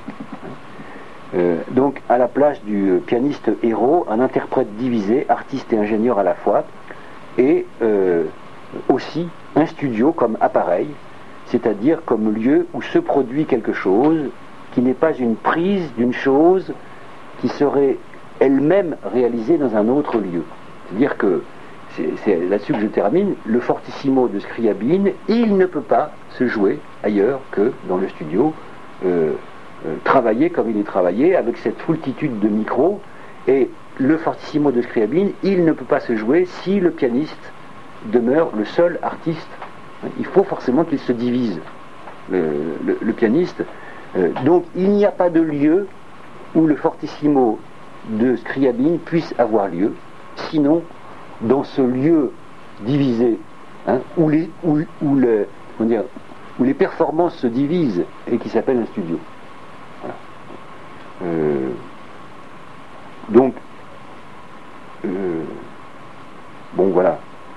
Euh, donc, à la place du pianiste héros, un interprète divisé, artiste et ingénieur à la fois, et euh, aussi un studio comme appareil, c'est-à-dire comme lieu où se produit quelque chose qui n'est pas une prise d'une chose qui serait elle-même réalisée dans un autre lieu. C'est-à-dire que, c'est, c'est là-dessus que je termine, le fortissimo de Scriabine, il ne peut pas se jouer ailleurs que dans le studio, euh, euh, travailler comme il est travaillé, avec cette foultitude de micros, et le fortissimo de Scriabine, il ne peut pas se jouer si le pianiste demeure le seul artiste. Il faut forcément qu'il se divise, le, le, le pianiste. Euh, donc il n'y a pas de lieu où le fortissimo de Scriabine puisse avoir lieu, sinon dans ce lieu divisé, hein, où, les, où, où, le, comment dire, où les performances se divisent et qui s'appelle un studio. Voilà. Euh, donc, euh, bon voilà.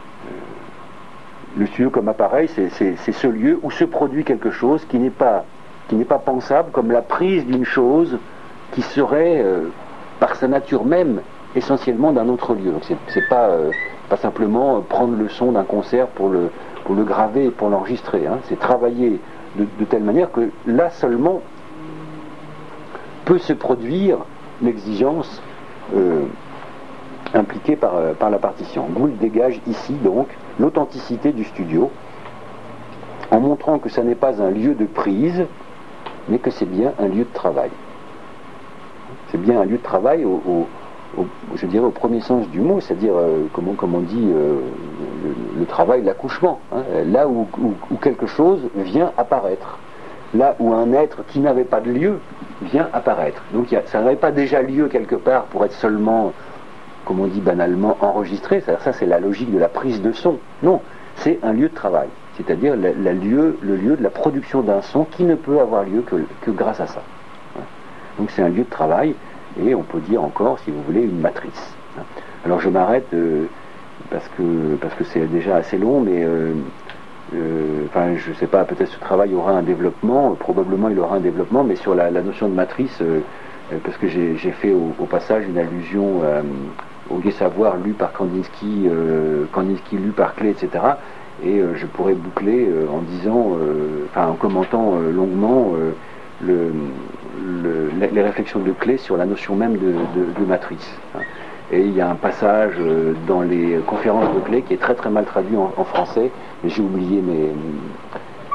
Le studio comme appareil, c'est, c'est, c'est ce lieu où se produit quelque chose qui n'est pas, qui n'est pas pensable comme la prise d'une chose qui serait, euh, par sa nature même, essentiellement d'un autre lieu. Donc c'est, c'est pas, euh, pas simplement prendre le son d'un concert pour le, pour le graver et pour l'enregistrer. Hein. C'est travailler de, de telle manière que là seulement peut se produire l'exigence euh, impliquée par, euh, par la partition. Gould dégage ici donc l'authenticité du studio, en montrant que ça n'est pas un lieu de prise, mais que c'est bien un lieu de travail. C'est bien un lieu de travail, au, au, au, je dirais au premier sens du mot, c'est-à-dire, euh, comment, comme on dit, euh, le, le travail, l'accouchement, hein, là où, où, où quelque chose vient apparaître, là où un être qui n'avait pas de lieu vient apparaître. Donc y a, ça n'avait pas déjà lieu quelque part pour être seulement, comme on dit banalement, enregistré, c'est-à-dire ça c'est la logique de la prise de son. Non, c'est un lieu de travail, c'est-à-dire la, la lieu, le lieu de la production d'un son qui ne peut avoir lieu que, que grâce à ça. Donc c'est un lieu de travail, et on peut dire encore, si vous voulez, une matrice. Alors je m'arrête euh, parce que parce que c'est déjà assez long, mais euh, euh, enfin je sais pas, peut-être ce travail aura un développement, euh, probablement il aura un développement, mais sur la, la notion de matrice, euh, euh, parce que j'ai, j'ai fait au, au passage une allusion euh, au Gai Savoir lu par Kandinsky, euh, Kandinsky lu par Klee, et cetera. Et euh, je pourrais boucler euh, en disant, euh, enfin en commentant euh, longuement euh, le, le, les réflexions de Klee sur la notion même de, de, de matrice. Et il y a un passage euh, dans les conférences de Klee qui est très très mal traduit en, en français, mais j'ai oublié mes,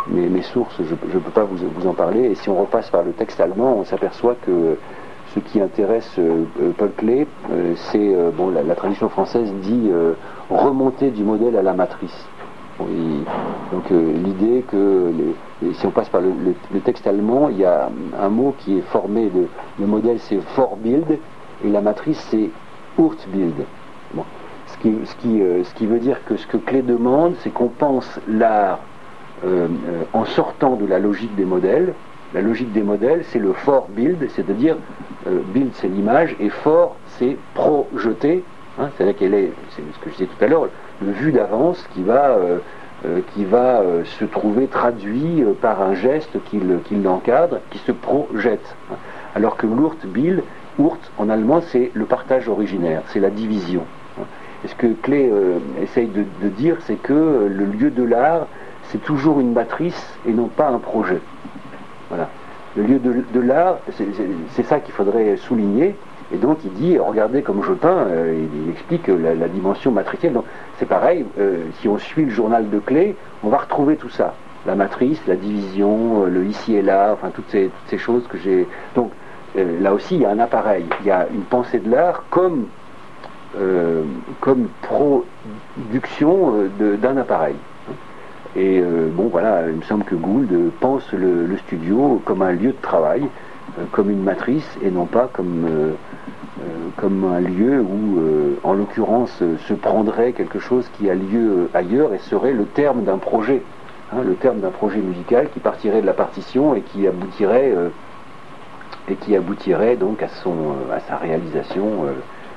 mes, mes sources, je ne peux pas vous, vous en parler. Et si on repasse par le texte allemand, on s'aperçoit que ce qui intéresse euh, Paul Klee, euh, c'est, euh, bon, la, la tradition française dit euh, remonter du modèle à la matrice. Bon, et, donc euh, l'idée que, les, si on passe par le, le, le texte allemand, il y a un mot qui est formé de, le modèle c'est Vorbild, et la matrice c'est Urtebild. Bon. Ce qui, ce, qui, euh, ce qui veut dire que ce que Klee demande, c'est qu'on pense l'art euh, euh, en sortant de la logique des modèles. La logique des modèles, c'est le Vorbild, c'est-à-dire, euh, build c'est l'image, et for c'est projeter, hein, c'est-à-dire qu'elle est, c'est ce que je disais tout à l'heure, le vu d'avance qui va, euh, euh, qui va euh, se trouver traduit euh, par un geste qui, le, qui l'encadre, qui se projette. Hein. Alors que l'Urtebild, Urt en allemand, c'est le partage originaire, c'est la division. Hein. Et ce que Klee euh, essaye de, de dire, c'est que euh, le lieu de l'art, c'est toujours une matrice et non pas un projet. Voilà. Le lieu de, de l'art, c'est, c'est, c'est ça qu'il faudrait souligner. Et donc il dit, regardez comme je peins, euh, il, il explique la, la dimension matricielle. Donc c'est pareil, euh, si on suit le journal de Klee, on va retrouver tout ça. La matrice, la division, euh, le ici et là, enfin toutes ces, toutes ces choses que j'ai... Donc euh, là aussi il y a un appareil, il y a une pensée de l'art comme, euh, comme production euh, de, d'un appareil. Et euh, bon voilà, il me semble que Gould pense le, le studio comme un lieu de travail, euh, comme une matrice, et non pas comme, euh, euh, comme un lieu où, euh, en l'occurrence, se prendrait quelque chose qui a lieu ailleurs et serait le terme d'un projet, hein, le terme d'un projet musical qui partirait de la partition et qui aboutirait, euh, et qui aboutirait donc à, son, à sa réalisation. Euh,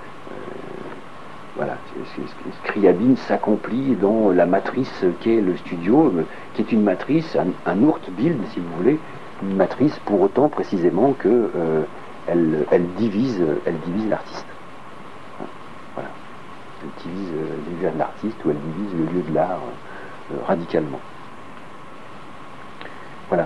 Voilà, Scriabine s'accomplit dans la matrice qu'est le studio, qui est une matrice, un, un Urtebild si vous voulez, une matrice pour autant précisément que euh, elle, elle divise, elle divise l'artiste. Voilà, elle divise l'univers de l'artiste ou elle divise le lieu de l'art euh, radicalement. Voilà.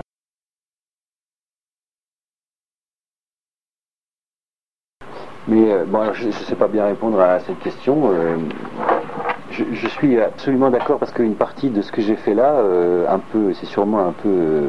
Mais euh, bon, alors je ne sais pas bien répondre à cette question. Euh, je, je suis absolument d'accord parce qu'une partie de ce que j'ai fait là, euh, un peu, c'est sûrement un peu, euh,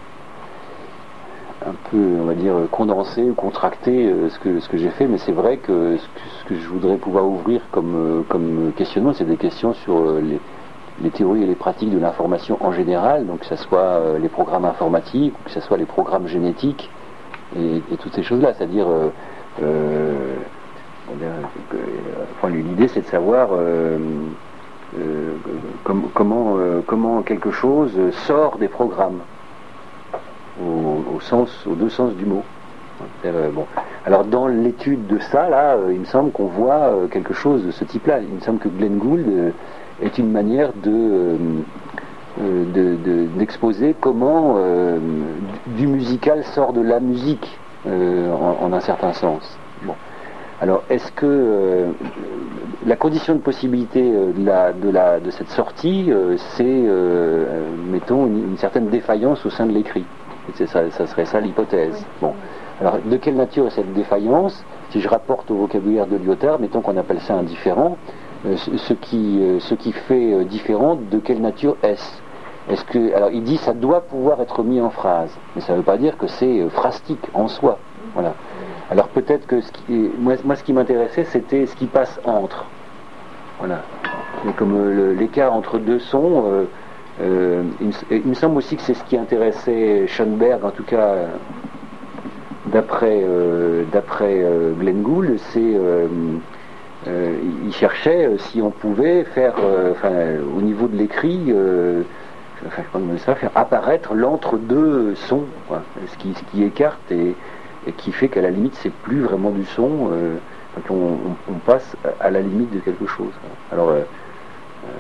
un peu, on va dire, condensé ou contracté euh, ce que ce que j'ai fait. Mais c'est vrai que ce, que ce que je voudrais pouvoir ouvrir comme euh, comme questionnement, c'est des questions sur euh, les, les théories et les pratiques de l'information en général. Donc que ce soit euh, les programmes informatiques, ou que ce soit les programmes génétiques et, et toutes ces choses-là, c'est-à-dire euh, Euh, enfin, l'idée c'est de savoir euh, euh, com- comment, euh, comment quelque chose sort des programmes au, au sens, aux deux sens du mot. Euh, bon. Alors dans l'étude de ça là, euh, il me semble qu'on voit euh, quelque chose de ce type-là. Il me semble que Glenn Gould euh, est une manière de, euh, de, de d'exposer comment euh, du musical sort de la musique. Euh, en, en un certain sens. Bon. Alors, est-ce que euh, la condition de possibilité euh, de, la, de, la, de cette sortie, euh, c'est, euh, mettons, une, une certaine défaillance au sein de l'écrit? C'est ça, ça serait ça l'hypothèse. Oui. Bon. Alors, de quelle nature est cette défaillance? Si je rapporte au vocabulaire de Lyotard, mettons qu'on appelle ça indifférent, euh, ce, ce, qui, euh, ce qui fait euh, différent, de quelle nature est-ce? Est-ce que, alors il dit ça doit pouvoir être mis en phrase, mais ça ne veut pas dire que c'est phrastique en soi. Voilà. Alors peut-être que ce qui, moi, moi ce qui m'intéressait c'était ce qui passe entre. Voilà. Et comme euh, le, l'écart entre deux sons, euh, euh, il, me, il me semble aussi que c'est ce qui intéressait Schoenberg, en tout cas euh, d'après euh, d'après euh, Glenn Gould, c'est euh, euh, il cherchait euh, si on pouvait faire, euh, enfin, au niveau de l'écrit. Euh, Enfin, je ça, faire apparaître l'entre-deux sons, quoi, ce, qui, ce qui écarte et, et qui fait qu'à la limite c'est plus vraiment du son, euh, quand on, on, on passe à la limite de quelque chose. Alors, euh, euh,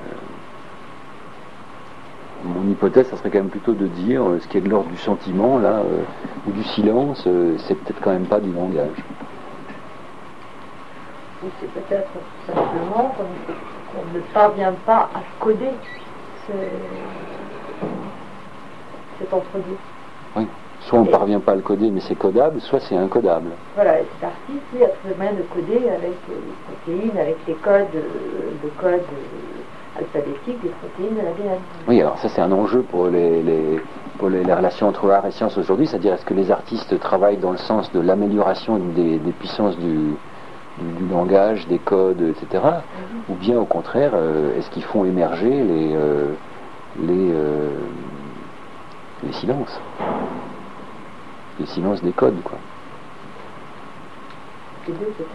mon hypothèse, ça serait quand même plutôt de dire euh, ce qui est de l'ordre du sentiment là, euh, ou du silence, euh, c'est peut-être quand même pas du langage. Ou c'est peut-être tout simplement qu'on, qu'on ne parvient pas à coder ce... cet entre-deux. Oui. Soit on ne parvient pas à le coder, mais c'est codable, soit c'est incodable. Voilà, et cet artiste, lui, a trouvé moyen de coder avec les protéines, avec les codes, le code alphabétique des protéines de l'A D N. Oui, alors ça c'est un enjeu pour les, les, pour les, les relations entre art et science aujourd'hui, c'est-à-dire est-ce que les artistes travaillent dans le sens de l'amélioration des, des puissances du, du, du langage, des codes, et cetera. Mm-hmm. Ou bien au contraire, euh, est-ce qu'ils font émerger les, euh, les, euh, les silences les silences des codes, quoi. Les deux, peut-être.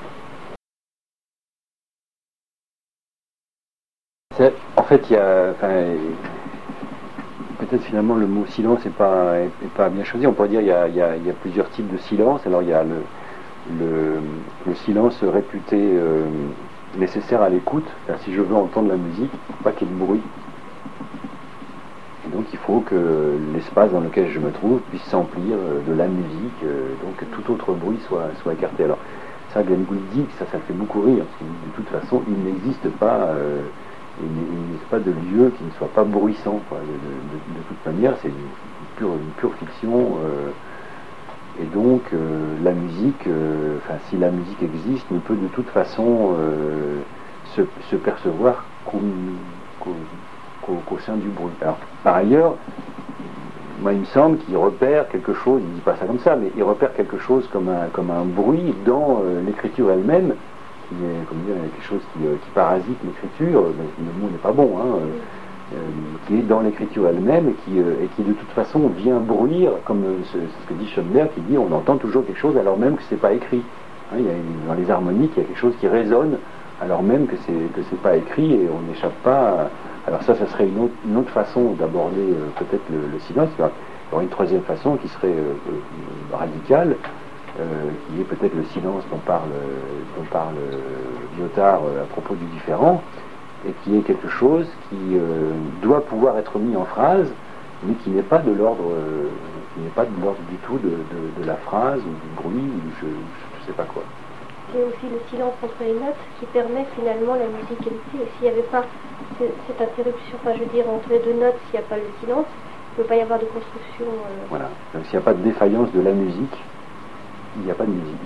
En fait, il y a, enfin, peut-être finalement le mot silence n'est pas, est, est pas bien choisi. On pourrait dire qu'il y a, il y, a, il y a plusieurs types de silence. Alors il y a le, le, le silence réputé euh, nécessaire à l'écoute. Enfin, si je veux entendre la musique, il ne faut pas qu'il y ait de bruit. Et donc il faut que l'espace dans lequel je me trouve puisse s'emplir de la musique, euh, donc que tout autre bruit soit, soit écarté. Alors ça, Glenn Gould dit que ça, ça fait beaucoup rire, parce que de toute façon, il n'existe pas... Euh, il n'existe pas de lieu qui ne soit pas bruissant, quoi. De, de, de toute manière, c'est une pure, une pure fiction, euh, et donc euh, la musique, euh, enfin si la musique existe, ne peut de toute façon euh, se, se percevoir qu'au, qu'au, qu'au, qu'au sein du bruit. Alors, par ailleurs, moi il me semble qu'il repère quelque chose, il ne dit pas ça comme ça, mais il repère quelque chose comme un, comme un bruit dans euh, l'écriture elle-même, qui est, comme dire, quelque chose qui, euh, qui parasite l'écriture, le mot n'est pas bon, hein, euh, qui est dans l'écriture elle-même et qui, euh, et qui de toute façon vient bruire, comme euh, ce, ce que dit Schoenberg, qui dit on entend toujours quelque chose alors même que c'est pas écrit. Hein, il y a, dans les harmoniques, il y a quelque chose qui résonne alors même que c'est que c'est pas écrit et on n'échappe pas. À... Alors ça, ça serait une autre, une autre façon d'aborder euh, peut-être le, le silence. Il y aurait une troisième façon qui serait euh, euh, radicale. Euh, qui est peut-être le silence dont parle, dont parle euh, Lyotard euh, à propos du différent, et qui est quelque chose qui euh, doit pouvoir être mis en phrase, mais qui n'est pas de l'ordre, euh, qui n'est pas de l'ordre du tout de, de, de la phrase ou du bruit ou du je, je sais pas quoi. C'est aussi le silence entre les notes qui permet finalement la musicalité. S'il n'y avait pas cette interruption, enfin je veux dire entre les deux notes, s'il n'y a pas le silence, il ne peut pas y avoir de construction. Euh... Voilà. Donc s'il n'y a pas de défaillance de la musique, il n'y a pas de musique.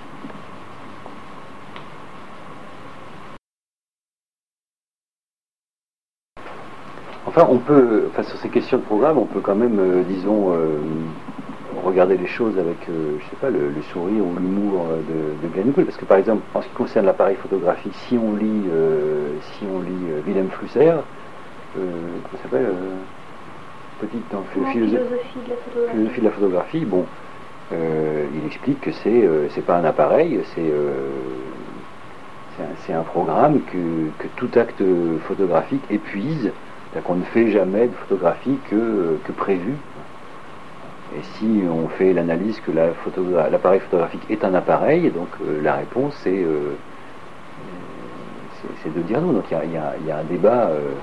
Enfin, on peut, enfin, sur ces questions de programme, on peut quand même, euh, disons, euh, regarder les choses avec, euh, je sais pas, le, le sourire ou l'humour de, de Glenn Gould, parce que par exemple, en ce qui concerne l'appareil photographique, si on lit, euh, si on lit euh, Wilhelm Flusser, euh, comment ça s'appelle, euh, petite dans philosophie, philosophie de la photographie. Philosophie de la photographie, bon. Euh, il explique que c'est euh, c'est pas un appareil, c'est euh, c'est un, un programme que, que tout acte photographique épuise, c'est-à-dire qu'on ne fait jamais de photographie que, que prévu. Et si on fait l'analyse que la photogra- l'appareil photographique est un appareil, donc euh, la réponse c'est euh, c'est de dire non. Donc il y, y, y a un débat, euh,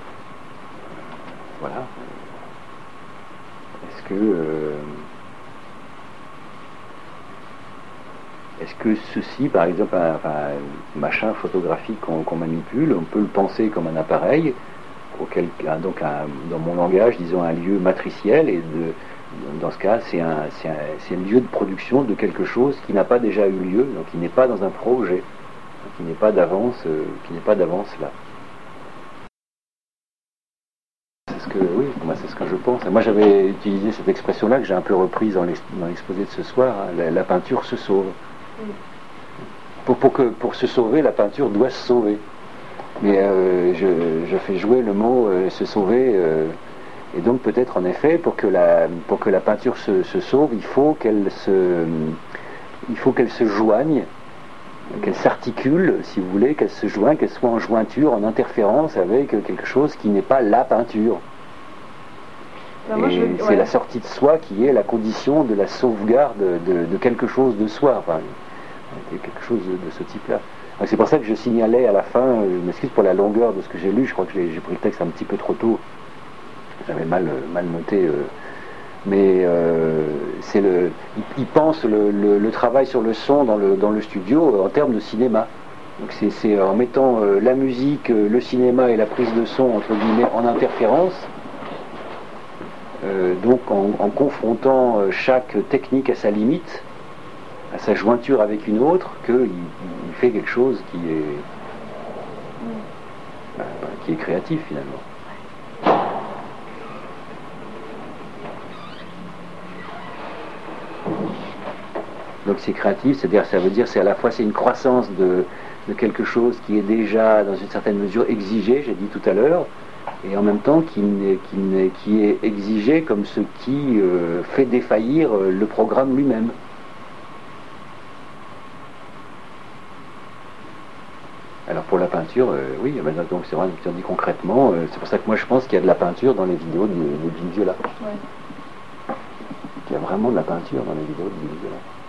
voilà. Est-ce que euh, Est-ce que ceci, par exemple, un, enfin, un machin photographique qu'on qu'on manipule, on peut le penser comme un appareil, auquel, donc un, dans mon langage, disons un lieu matriciel, et de, dans ce cas, c'est un, c'est un, c'est un lieu de production de quelque chose qui n'a pas déjà eu lieu, donc qui n'est pas dans un projet, qui n'est pas d'avance, euh, qui n'est pas d'avance là. C'est ce que, oui, moi c'est ce que je pense. Moi j'avais utilisé cette expression-là que j'ai un peu reprise dans l'exposé de ce soir, hein, la, la peinture se sauve. Pour, pour, que, pour se sauver, la peinture doit se sauver. Mais euh, je, je fais jouer le mot euh, se sauver, euh, et donc peut-être en effet, pour que la, pour que la peinture se, se sauve, il faut qu'elle se, il faut qu'elle se joigne, qu'elle s'articule, si vous voulez, qu'elle se joigne, qu'elle soit en jointure, en interférence avec quelque chose qui n'est pas la peinture. Alors moi, et je... c'est ouais. la sortie de soi qui est la condition de la sauvegarde de, de quelque chose de soi. Enfin, quelque chose de, de ce type-là. C'est pour ça que je signalais à la fin, je m'excuse pour la longueur de ce que j'ai lu, je crois que j'ai, j'ai pris le texte un petit peu trop tôt, j'avais mal, mal noté, euh, mais euh, c'est le, il, il pense le, le, le travail sur le son dans le, dans le studio en termes de cinéma. Donc c'est, c'est en mettant euh, la musique, euh, le cinéma et la prise de son, entre guillemets, en interférence, euh, donc en, en confrontant euh, chaque technique à sa limite, à sa jointure avec une autre, qu'il il fait quelque chose qui est, euh, qui est créatif finalement. Donc c'est créatif, c'est-à-dire ça veut dire c'est à la fois c'est une croissance de, de quelque chose qui est déjà dans une certaine mesure exigé, j'ai dit tout à l'heure, et en même temps qui, qui, qui est exigé comme ce qui euh, fait défaillir le programme lui-même. Alors pour la peinture, euh, oui, donc c'est vrai, on dit concrètement, euh, c'est pour ça que moi je pense qu'il y a de la peinture dans les vidéos de, de Jim Viola. Ouais. Il y a vraiment de la peinture dans les vidéos de Jim Viola.